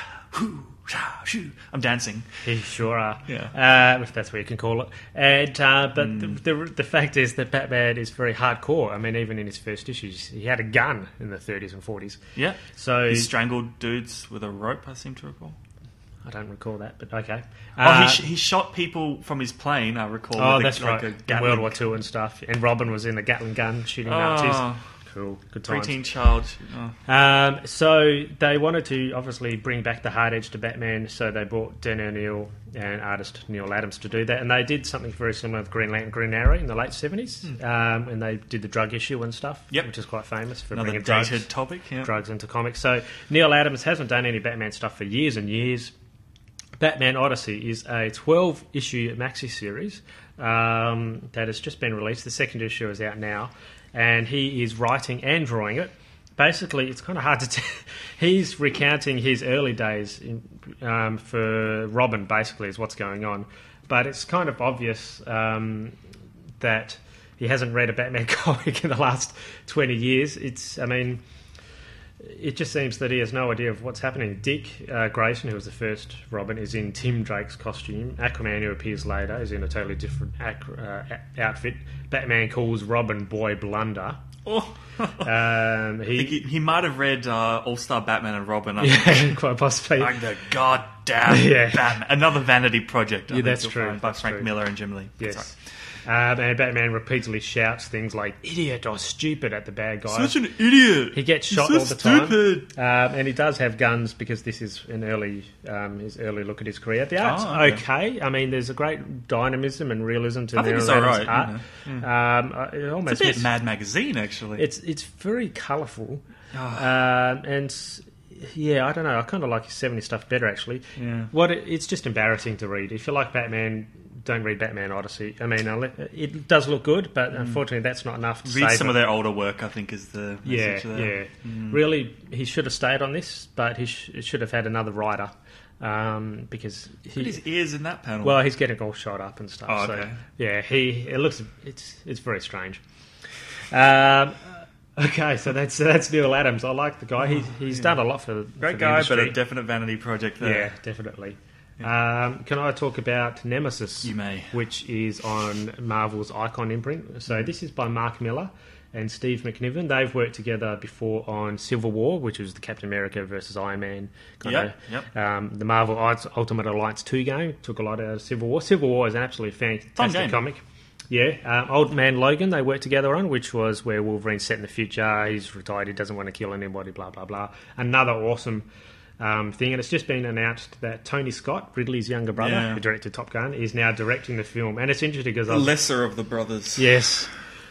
I'm dancing. you sure are. Yeah. If that's what you can call it. And but the fact is that Batman is very hardcore. I mean, even in his first issues, he had a gun in the 30s and 40s. Yeah. So He strangled dudes with a rope, I seem to recall. I don't recall that, but okay. He shot people from his plane, I recall. Oh, with that's like right. a In Gatling. World War II and stuff. And Robin was in a Gatling gun shooting Nazis. Cool. Good times. Preteen child. Oh. So they wanted to obviously bring back the hard edge to Batman, so they brought Dan O'Neill and artist Neil Adams to do that. And they did something very similar with Green Lantern, Green Arrow in the late 70s. And they did the drug issue and stuff, Yep. which is quite famous for Another bringing dated topic. Yeah. drugs into comics. So Neil Adams hasn't done any Batman stuff for years and years. Batman Odyssey is a 12-issue maxi series that has just been released. The second issue is out now, and he is writing and drawing it. Basically, it's kind of hard to tell. He's recounting his early days for Robin, basically, is what's going on. But it's kind of obvious that he hasn't read a Batman comic in the last 20 years. It just seems that he has no idea of what's happening. Dick Grayson, who was the first Robin, is in Tim Drake's costume. Aquaman, who appears later, is in a totally different outfit. Batman calls Robin Boy Blunder. I think he might have read All-Star Batman and Robin. Yeah, quite possibly. Like the goddamn Batman. Another vanity project. Yeah, that's true. By Frank Miller and Jim Lee. Yes. And Batman repeatedly shouts things like "idiot" or "stupid" at the bad guy. Such an idiot. He gets shot all the time. And he does have guns because this is an his early look at his career. The art's okay. I mean, there's a great dynamism and realism to the art. art. It's a bit Mad Magazine, actually. It's very colourful. And yeah, I don't know. I kind of like his 70s stuff better, actually. Yeah. It's just embarrassing to read. If you like Batman, don't read Batman Odyssey. I mean, it does look good, but unfortunately that's not enough to read some of their older work, I think, is the message there. Really, he should have stayed on this, but he should have had another writer, because put his ears in that panel. Well, he's getting all shot up and stuff. Oh, okay. So, yeah, it's very strange. Okay, so that's Neil Adams. I like the guy. He's done a lot for great the guy, industry. but a definite vanity project there. Yeah, definitely. Can I talk about Nemesis? You may. Which is on Marvel's Icon imprint. So this is by Mark Miller and Steve McNiven. They've worked together before on Civil War, which was the Captain America versus Iron Man the Marvel Ultimate Alliance 2 game. Took a lot out of Civil War. Civil War is an absolutely fantastic comic. Yeah, Old Man Logan they worked together on, which was where Wolverine's set in the future. He's retired, he doesn't want to kill anybody, blah, blah, blah. Another awesome thing, and it's just been announced that Tony Scott, Ridley's younger brother, who directed Top Gun, is now directing the film. And it's interesting because... The lesser of the brothers. Yes.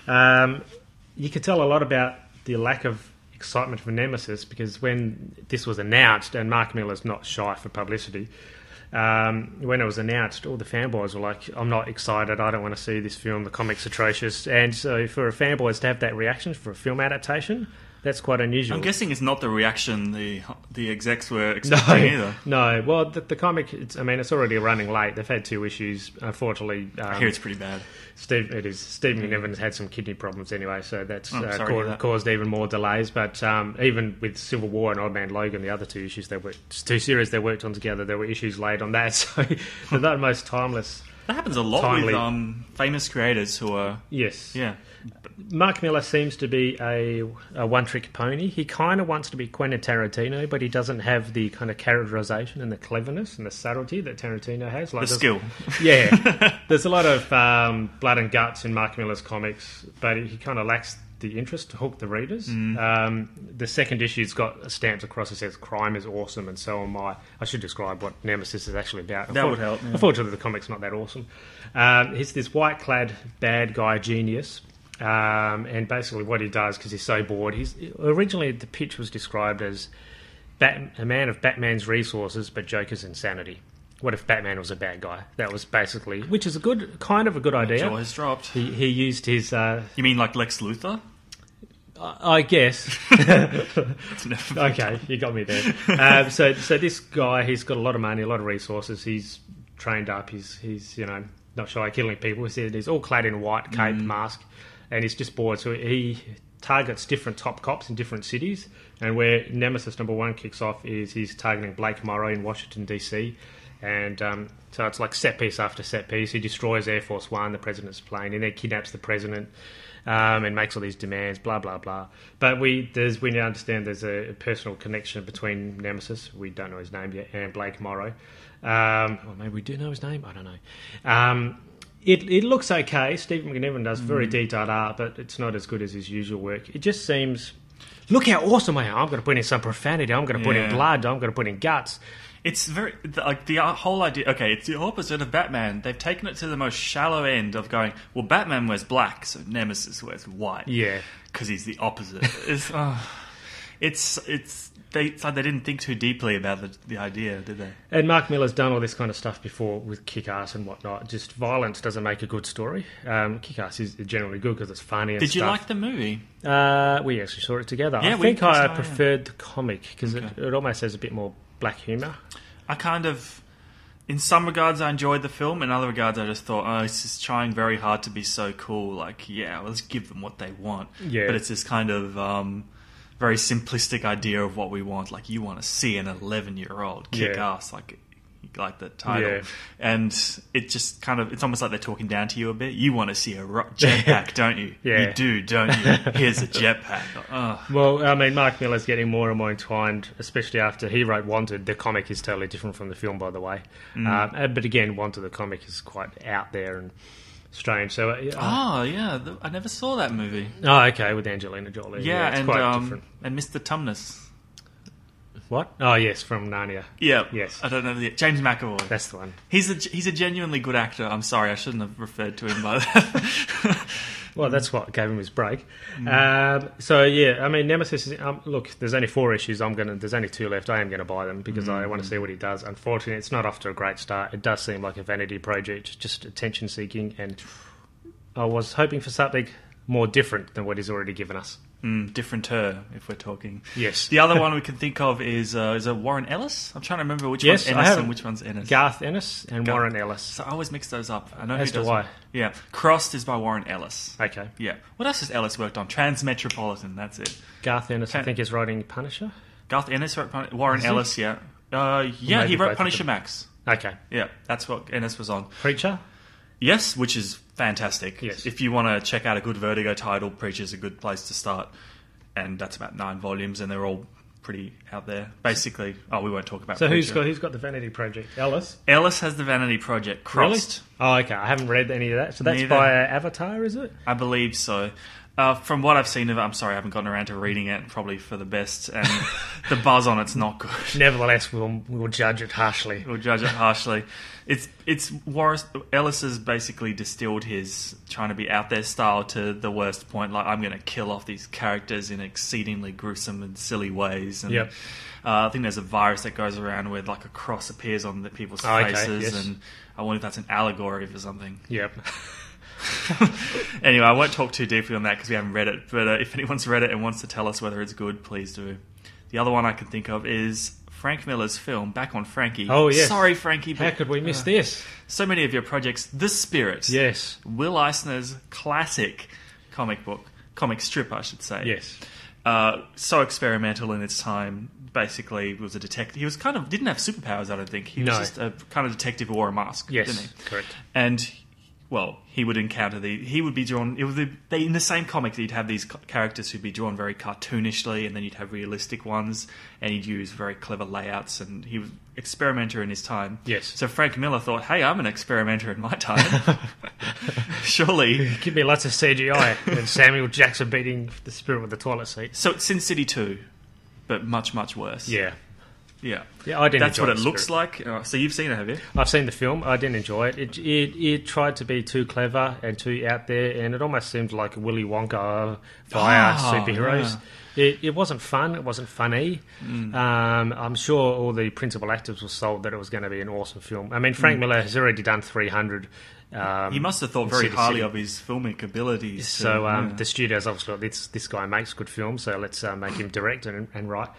You could tell a lot about the lack of excitement for Nemesis, because when this was announced, and Mark Miller's not shy for publicity... when it was announced, all the fanboys were like, I'm not excited, I don't want to see this film, the comic's atrocious. And so for fanboys to have that reaction for a film adaptation, that's quite unusual. I'm guessing it's not the reaction the execs were expecting either. No, well, the comic, it's already running late. They've had 2 issues. Unfortunately... I hear it's pretty bad. Steve McNiven's had some kidney problems anyway, so that's caused even more delays. But even with Civil War and Old Man Logan, the other 2 issues, 2 series they worked on together, there were issues late on that. So they're the most timeless. That happens a lot with famous creators who are... Yes. Yeah. Mark Miller seems to be a one-trick pony. He kind of wants to be Quentin Tarantino, but he doesn't have the kind of characterization and the cleverness and the subtlety that Tarantino has. Like the skill. Yeah. There's a lot of blood and guts in Mark Miller's comics, but he kind of lacks the interest to hook the readers. The second issue's got stamps across that says crime is awesome, and so am I. I should describe what Nemesis is actually about. That would help. Yeah. Unfortunately, the comic's not that awesome. He's this white-clad bad guy genius. And basically what he does, because he's so bored, originally the pitch was described as a man of Batman's resources but Joker's insanity. What if Batman was a bad guy? That was basically, which is a good idea. Jaw has dropped. He used his... You mean like Lex Luthor? I guess. Okay, you got me there. So this guy, he's got a lot of money, a lot of resources. He's trained up. He's not shy of killing people. He's all clad in white cape, mask. And he's just bored, so he targets different top cops in different cities. And where Nemesis #1 kicks off is he's targeting Blake Morrow in Washington, D.C. And so it's like set piece after set piece. He destroys Air Force One, the president's plane, and then kidnaps the president and makes all these demands, blah, blah, blah. But we now understand there's a personal connection between Nemesis, we don't know his name yet, and Blake Morrow. Or maybe we do know his name, I don't know. It looks okay. Steve McNiven does very detailed art, but it's not as good as his usual work. It just seems, look how awesome I am. I'm going to put in some profanity. I'm going to put in blood. I'm going to put in guts. It's very, like, the whole idea, okay, it's the opposite of Batman. They've taken it to the most shallow end of going, well, Batman wears black, so Nemesis wears white. Yeah. Because he's the opposite. It's like they didn't think too deeply about the idea, did they? And Mark Miller's done all this kind of stuff before with Kick-Ass and whatnot. Just violence doesn't make a good story. Kick-Ass is generally good because it's funny and Did you stuff. like the movie? We actually saw it together. Yeah, I think I preferred the comic because it almost has a bit more black humour. I kind of... In some regards, I enjoyed the film. In other regards, I just thought, it's just trying very hard to be so cool. Like, let's give them what they want. Yeah. But it's this kind of... very simplistic idea of what we want. Like, you want to see an 11-year-old kick ass. Like, like the title. Yeah. And it just kind of, it's almost like they're talking down to you a bit. You want to see a jetpack, don't you? Yeah. You do, don't you? Here's a jetpack. Oh. Well, I mean, Mark Millar's getting more and more entwined, especially after he wrote Wanted. The comic is totally different from the film, by the way. But again, Wanted, the comic, is quite out there and strange. So, I never saw that movie. oh, okay, with Angelina Jolie. Yeah, it's and quite different. and Mr. Tumnus. What? Oh, yes, from Narnia. Yeah. Yes. I don't know. James McAvoy. That's the one. He's a genuinely good actor. I'm sorry, I shouldn't have referred to him by that. Well, that's what gave him his break. So, yeah, I mean, Nemesis is... look, there's only 4 issues. There's only 2 left. I am going to buy them because I want to see what he does. Unfortunately, it's not off to a great start. It does seem like a vanity project, just attention-seeking, and I was hoping for something more different than what he's already given us. Different-er, if we're talking. Yes. The other one we can think of is it Warren Ellis? I'm trying to remember which Yes, one's I Ennis have and which one's Ennis. Garth Ennis and Warren Ellis. So I always mix those up. I know As who to does why. what. Yeah. Crossed is by Warren Ellis. Okay. Yeah. What else has Ellis worked on? Transmetropolitan, that's it. Garth Ennis, I think, is writing Punisher. Garth Ennis wrote Warren Is he? Ellis, yeah. Maybe He both wrote of Punisher them. Max. Okay. Yeah, that's what Ennis was on. Preacher? Yes, which is fantastic. Yes. If you want to check out a good Vertigo title, Preacher's a good place to start. And that's about 9 volumes, and they're all pretty out there. Basically, we won't talk about So Preacher. who's got the Vanity Project? Ellis? Ellis has the Vanity Project. Crossed. Really? Oh, okay. I haven't read any of that. So that's Neither. by Avatar, is it? I believe so. From what I've seen of it, I'm sorry, I haven't gotten around to reading it, probably for the best, and the buzz on it's not good. Nevertheless, we'll judge it harshly. We'll judge it harshly. It's Ellis has basically distilled his trying to be out there style to the worst point. Like, I'm going to kill off these characters in exceedingly gruesome and silly ways. And Yep. I think there's a virus that goes around where like a cross appears on the people's Okay, faces, yes. and I wonder if that's an allegory for something. Yep. Anyway, I won't talk too deeply on that because we haven't read it. But if anyone's read it and wants to tell us whether it's good, please do. The other one I can think of is Frank Miller's film, Back on Frankie. Oh, yes. Sorry, Frankie. How But could we miss this? so many of your projects. The Spirit. Yes. Will Eisner's classic comic strip, I should say. Yes. So experimental in its time. Basically, was a detective. He was didn't have superpowers, I don't think. He was No. just a kind of detective who wore a mask, Yes. didn't he? Correct. And, well, he would encounter he would be drawn... in the same comic, you'd have these characters who'd be drawn very cartoonishly, and then you'd have realistic ones, and he'd use very clever layouts, and he was experimenter in his time. Yes. So Frank Miller thought, hey, I'm an experimenter in my time. Surely... Give me lots of CGI and Samuel Jackson beating the spirit with the toilet seat. So it's Sin City 2, but much, much worse. Yeah. Yeah. Yeah, I didn't That's enjoy what it The looks Spirit. like. So you've seen it, have you? I've seen the film. I didn't enjoy it. It tried to be too clever and too out there, and it almost seemed like a Willy Wonka via superheroes. Yeah. It wasn't fun. It wasn't funny. I'm sure all the principal actors were sold that it was going to be an awesome film. I mean, Frank Miller has already done 300. He must have thought very City highly City. of his filmic abilities. So the studios obviously thought this guy makes good films, so let's make him direct and write.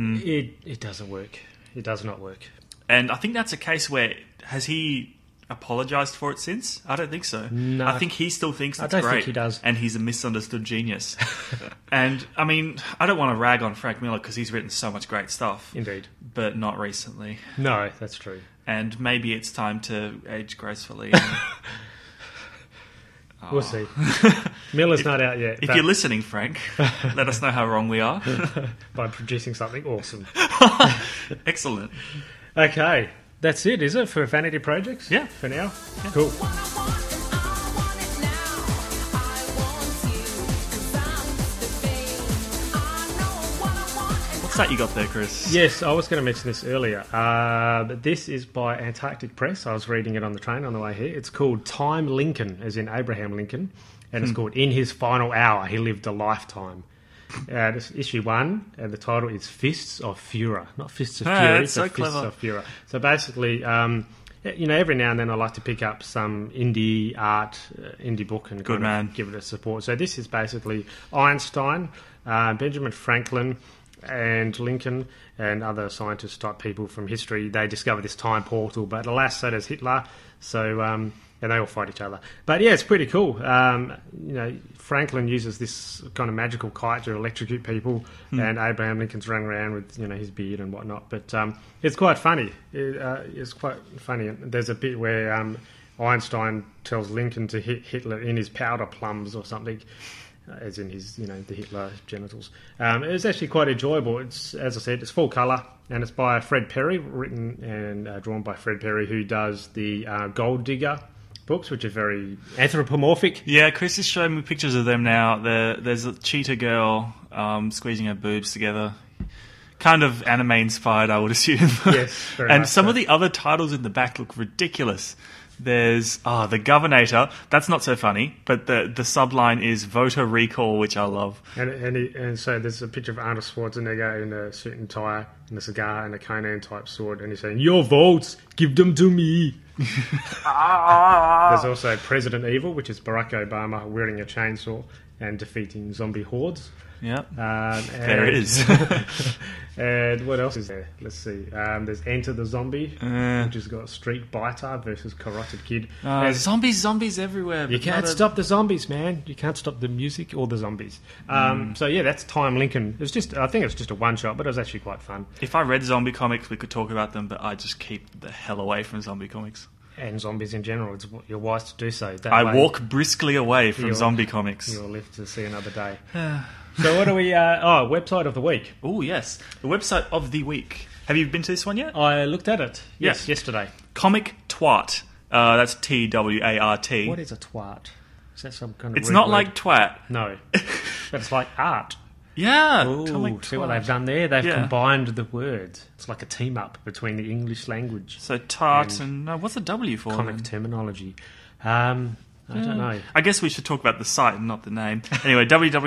It doesn't work. It does not work. And I think that's a case where... Has he apologised for it since? I don't think so. No. I think he still thinks it's I don't great. think he does. And he's a misunderstood genius. And, I mean, I don't want to rag on Frank Miller because he's written so much great stuff. Indeed. But not recently. No, that's true. And maybe it's time to age gracefully. We'll see. Miller's not out yet. If but you're listening, Frank, let us know how wrong we are. by producing something awesome. Excellent. Okay, that's it, is it, for Vanity Projects? Yeah. For now? Cool. What's that you got there, Chris? Yes, I was going to mention this earlier. But this is by Antarctic Press. I was reading it on the train on the way here. It's called Time Lincoln, as in Abraham Lincoln. And it's called In His Final Hour, He Lived a Lifetime. This is issue 1, and the title is Fists of Fura. Not Fists of Fury, that's but so Fists clever. of Fura. So basically, every now and then I like to pick up some indie art, indie book and Good man. give it a support. So this is basically Einstein, Benjamin Franklin, and Lincoln and other scientist type people from history, they discover this time portal, but alas, so does Hitler. So, and they all fight each other. But yeah, it's pretty cool. Franklin uses this kind of magical kite to electrocute people, and Abraham Lincoln's running around with his beard and whatnot. But it's quite funny. It's quite funny. There's a bit where Einstein tells Lincoln to hit Hitler in his powder plums or something. As in his, the Hitler genitals. It's actually quite enjoyable. It's, as I said, it's full colour, and it's by Fred Perry, written and drawn by Fred Perry, who does the Gold Digger books, which are very anthropomorphic. Yeah, Chris is showing me pictures of them now. There's a cheetah girl squeezing her boobs together. Kind of anime inspired, I would assume. Yes, very and much some so. of the other titles in the back look ridiculous. There's the Governator. That's not so funny, but the subline is voter recall, which I love. And so there's a picture of Arnold Schwarzenegger in a suit and tie and a cigar and a Conan type sword, and he's saying, "Your votes, give them to me." There's also President Evil, which is Barack Obama wielding a chainsaw and defeating zombie hordes. Yeah, there it is. And what else is there? Let's see. There's Enter the Zombie, which has got Street Biter versus Carotid Kid. Zombies everywhere. You can't stop the zombies, man. You can't stop the music or the zombies. So yeah, that's Time Lincoln. I think it's just a one shot, but it was actually quite fun. If I read zombie comics, we could talk about them, but I just keep the hell away from zombie comics. And zombies in general. You're wise to do so. I walk briskly away from zombie comics. You'll live to see another day. So what do we... website of the week. Oh, yes. The website of the week. Have you been to this one yet? I looked at it. Yes, yesterday. Comic Twat. That's TWART. What is a twat? Is that some kind of It's not word? like twat. No. But it's like art. Yeah. Ooh, see what they've done there? They've combined the words. It's like a team up between the English language. So tart and what's the W for? Comic terminology. I don't know. I guess we should talk about the site and not the name. Anyway,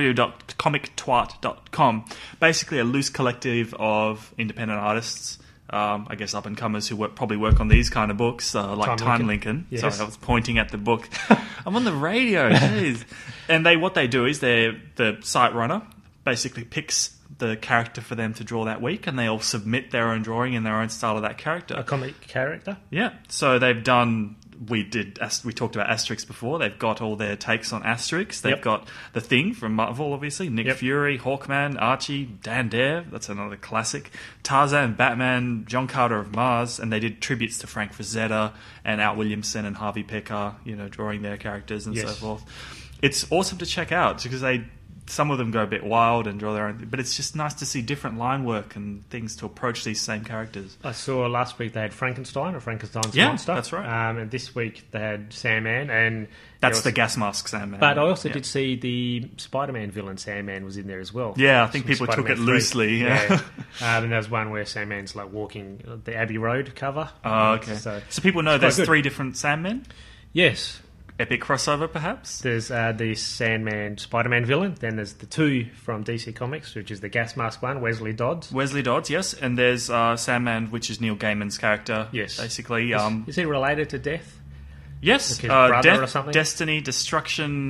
www.comictwat.com. Basically a loose collective of independent artists, I guess up-and-comers who probably work on these kind of books, like Time Lincoln. Yes. Sorry, I was pointing at the book. I'm on the radio, jeez. And what they do is the site runner basically picks the character for them to draw that week, and they all submit their own drawing in their own style of that character. A comic character? Yeah. So they've done... We talked about Asterix before. They've got all their takes on Asterix. They've got The Thing from Marvel, obviously. Nick Fury, Hawkman, Archie, Dan Dare. That's another classic. Tarzan, Batman, John Carter of Mars. And they did tributes to Frank Frazetta and Al Williamson and Harvey Pekar, drawing their characters and so forth. It's awesome to check out because some of them go a bit wild and draw their own... But it's just nice to see different line work and things to approach these same characters. I saw last week they had Frankenstein or Frankenstein's Yeah, monster. that's right. And this week they had Sandman. And that's the gas mask Sandman. But I also did see the Spider-Man villain Sandman was in there as well. Yeah, I think people took it loosely. Yeah. And there's one where Sandman's like walking the Abbey Road cover. Oh, okay. So people know there's 3 different Sandmen? Yes. Epic crossover, perhaps? There's the Sandman Spider-Man villain. Then there's the 2 from DC Comics, which is the gas mask one, Wesley Dodds. Wesley Dodds, yes. And there's Sandman, which is Neil Gaiman's character. Yes. Basically. Is he related to Death? Yes. Like Death, or something? Destiny, Destruction,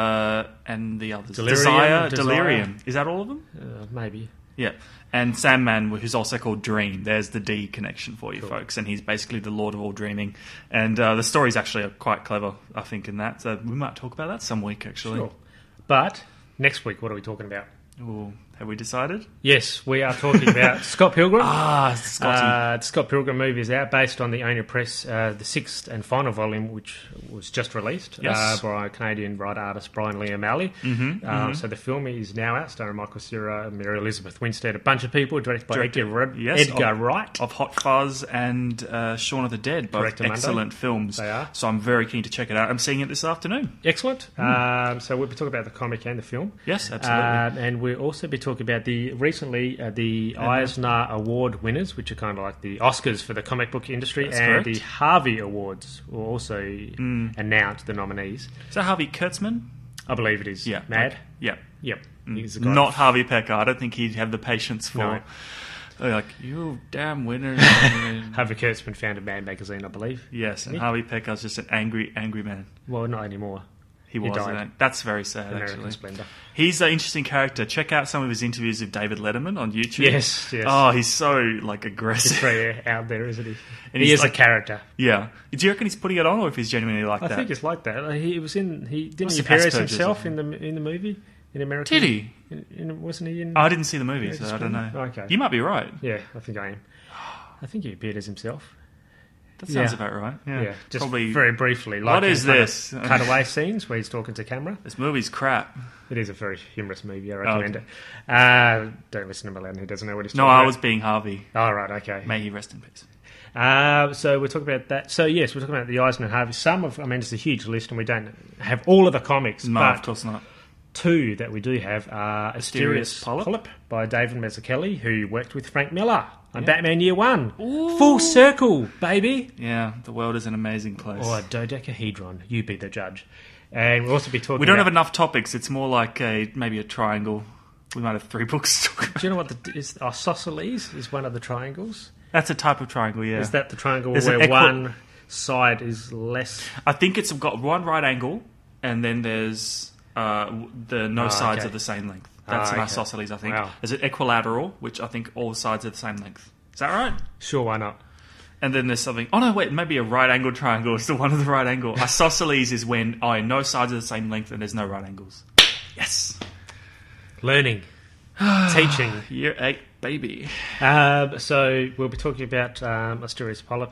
and the others. Delirium. Delirium. Is that all of them? Maybe. Yeah. And Sandman, who's also called Dream. There's the D connection for you folks. And he's basically the Lord of all dreaming. And the stories actually are quite clever, I think, in that. So we might talk about that some week, actually. Sure. But next week, what are we talking about? Ooh, have we decided? Yes, we are talking about Scott Pilgrim. Scotty. The Scott Pilgrim movie is out, based on the Onion Press, the 6th and final volume, which was just released by Canadian writer-artist Brian Lee O'Malley. So the film is now out, starring Michael Cera, Mary Elizabeth Winstead, a bunch of people, directed by Edgar Wright. Of Hot Fuzz and Shaun of the Dead, both excellent films. They are. So I'm very keen to check it out. I'm seeing it this afternoon. Excellent. So we'll be talking about the comic and the film. Yes, absolutely. And we'll also be talking about the Eisner Award winners, which are kind of like the Oscars for the comic book industry. That's and correct. The Harvey Awards will also announce the nominees. Is that Harvey Kurtzman? I believe it is. Yeah. Mad? Yeah. Yep. He's the guy. Not Harvey Pekar. I don't think he'd have the patience for... No. Like, you damn winner. Harvey Kurtzman founded Mad Magazine, I believe. Yes, and Harvey Pekar's just an angry, angry man. Well, not anymore. He was. died. That's very sad, American actually. Splendor. He's an interesting character. Check out some of his interviews with David Letterman on YouTube. Yes. Oh, he's so, like, He's aggressive. very out there, isn't he? And He he's is like- a character. Yeah. Do you reckon he's putting it on, or if he's genuinely like I that? think it's like that. He was in. He didn't Must he have appear as Asperger's himself or in the movie in American. Did he? Wasn't he in? Oh, I didn't see the movie, American so I don't know. Splendor? Okay. You might be right. Yeah, I think I am. I think he appeared as himself. That sounds Yeah. about right. Yeah. Yeah, just Probably. very briefly. What in is kind of this? Cutaway scenes where he's talking to camera. This movie's crap. It is a very humorous movie. I recommend okay. it. Don't listen to Milan. He doesn't know what he's No, talking I about. was being Harvey. Oh, right, okay. May he rest in peace. So we're talking about that. So, yes, we're talking about the Eisner and Harvey. It's a huge list, and we don't have all of the comics. No, but of course not. two that we do have are Asterius Polyp by David Mazzucchelli, who worked with Frank Miller on Batman Year One. Ooh. Full circle, baby. Yeah, the world is an amazing place. Or dodecahedron. You be the judge. And we'll also be talking We don't about... have enough topics. It's more like maybe a triangle. We might have 3 books to talk about. Do you know what isosceles is one of the triangles? That's a type of triangle, yeah. Is that the triangle There's an where one side is less... I think it's got one right angle, and then there's no sides okay. are the same length. That's an okay. isosceles, I think. Wow. There's an equilateral, which I think all sides are the same length. Is that right? Sure, why not? And then there's something... Oh, no, wait, maybe a right angle triangle is the one with the right angle. Isosceles is when no sides are the same length and there's no right angles. Yes! Learning. Teaching. Year 8, baby. So we'll be talking about Asterius Polyp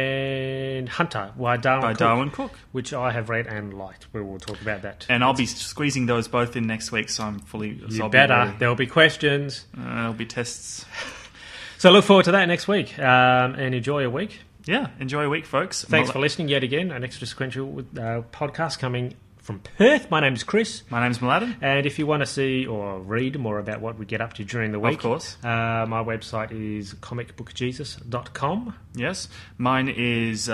and Hunter by Darwin Cook, which I have read and liked. We will talk about that. And I'll be squeezing those both in next week, so I'm fully... You better. There'll be questions. There'll be tests. So look forward to that next week and enjoy your week. Yeah, enjoy your week, folks. Thanks for listening yet again. An extra sequential podcast coming from Perth. My name's Chris. My name's Mladen. And if you want to see or read more about what we get up to during the week, Of course. My website is comicbookjesus.com. Yes. Mine is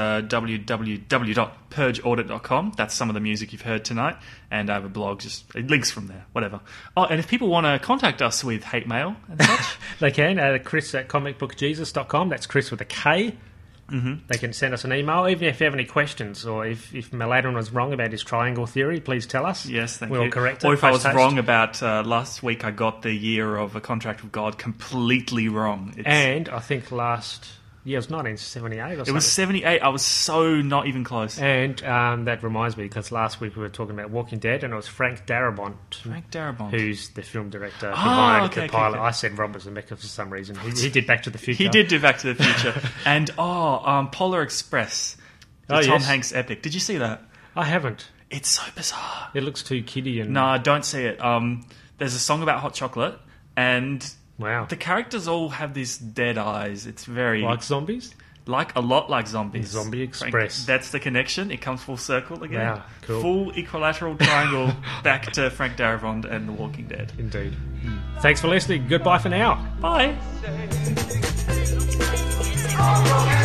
www.purgeaudit.com. That's some of the music you've heard tonight. And I have a blog, just links from there, whatever. Oh, and if people want to contact us with hate mail and such, They can. Chris at comicbookjesus.com. That's Chris with a K. Mm-hmm. They can send us an email. Even if you have any questions, or if Mladen was wrong about his triangle theory, please tell us. yes, thank We'll you. correct it. Or if I was post-haste. wrong about last week, I got the year of A Contract with God completely wrong. And I think last year it was 1978 or something. It was 78. I was so not even close. And that reminds me, because last week we were talking about Walking Dead, and it was Frank Darabont, Frank Darabont. who's the film director behind okay, the pilot. okay. I said Robert Zemeckis for some reason. He did Back to the Future. He did do Back to the Future. And, Polar Express, the Tom yes. Hanks epic. Did you see that? I haven't. It's so bizarre. It looks too kiddie and... No, don't see it. There's a song about hot chocolate, and Wow. the characters all have these dead eyes. It's very... Like zombies? a lot like zombies. Zombie Frank, Express. that's the connection. It comes full circle again. Wow, cool. Full equilateral triangle back to Frank Darabont and The Walking Dead. Indeed. Thanks for listening. Goodbye for now. Bye. Oh,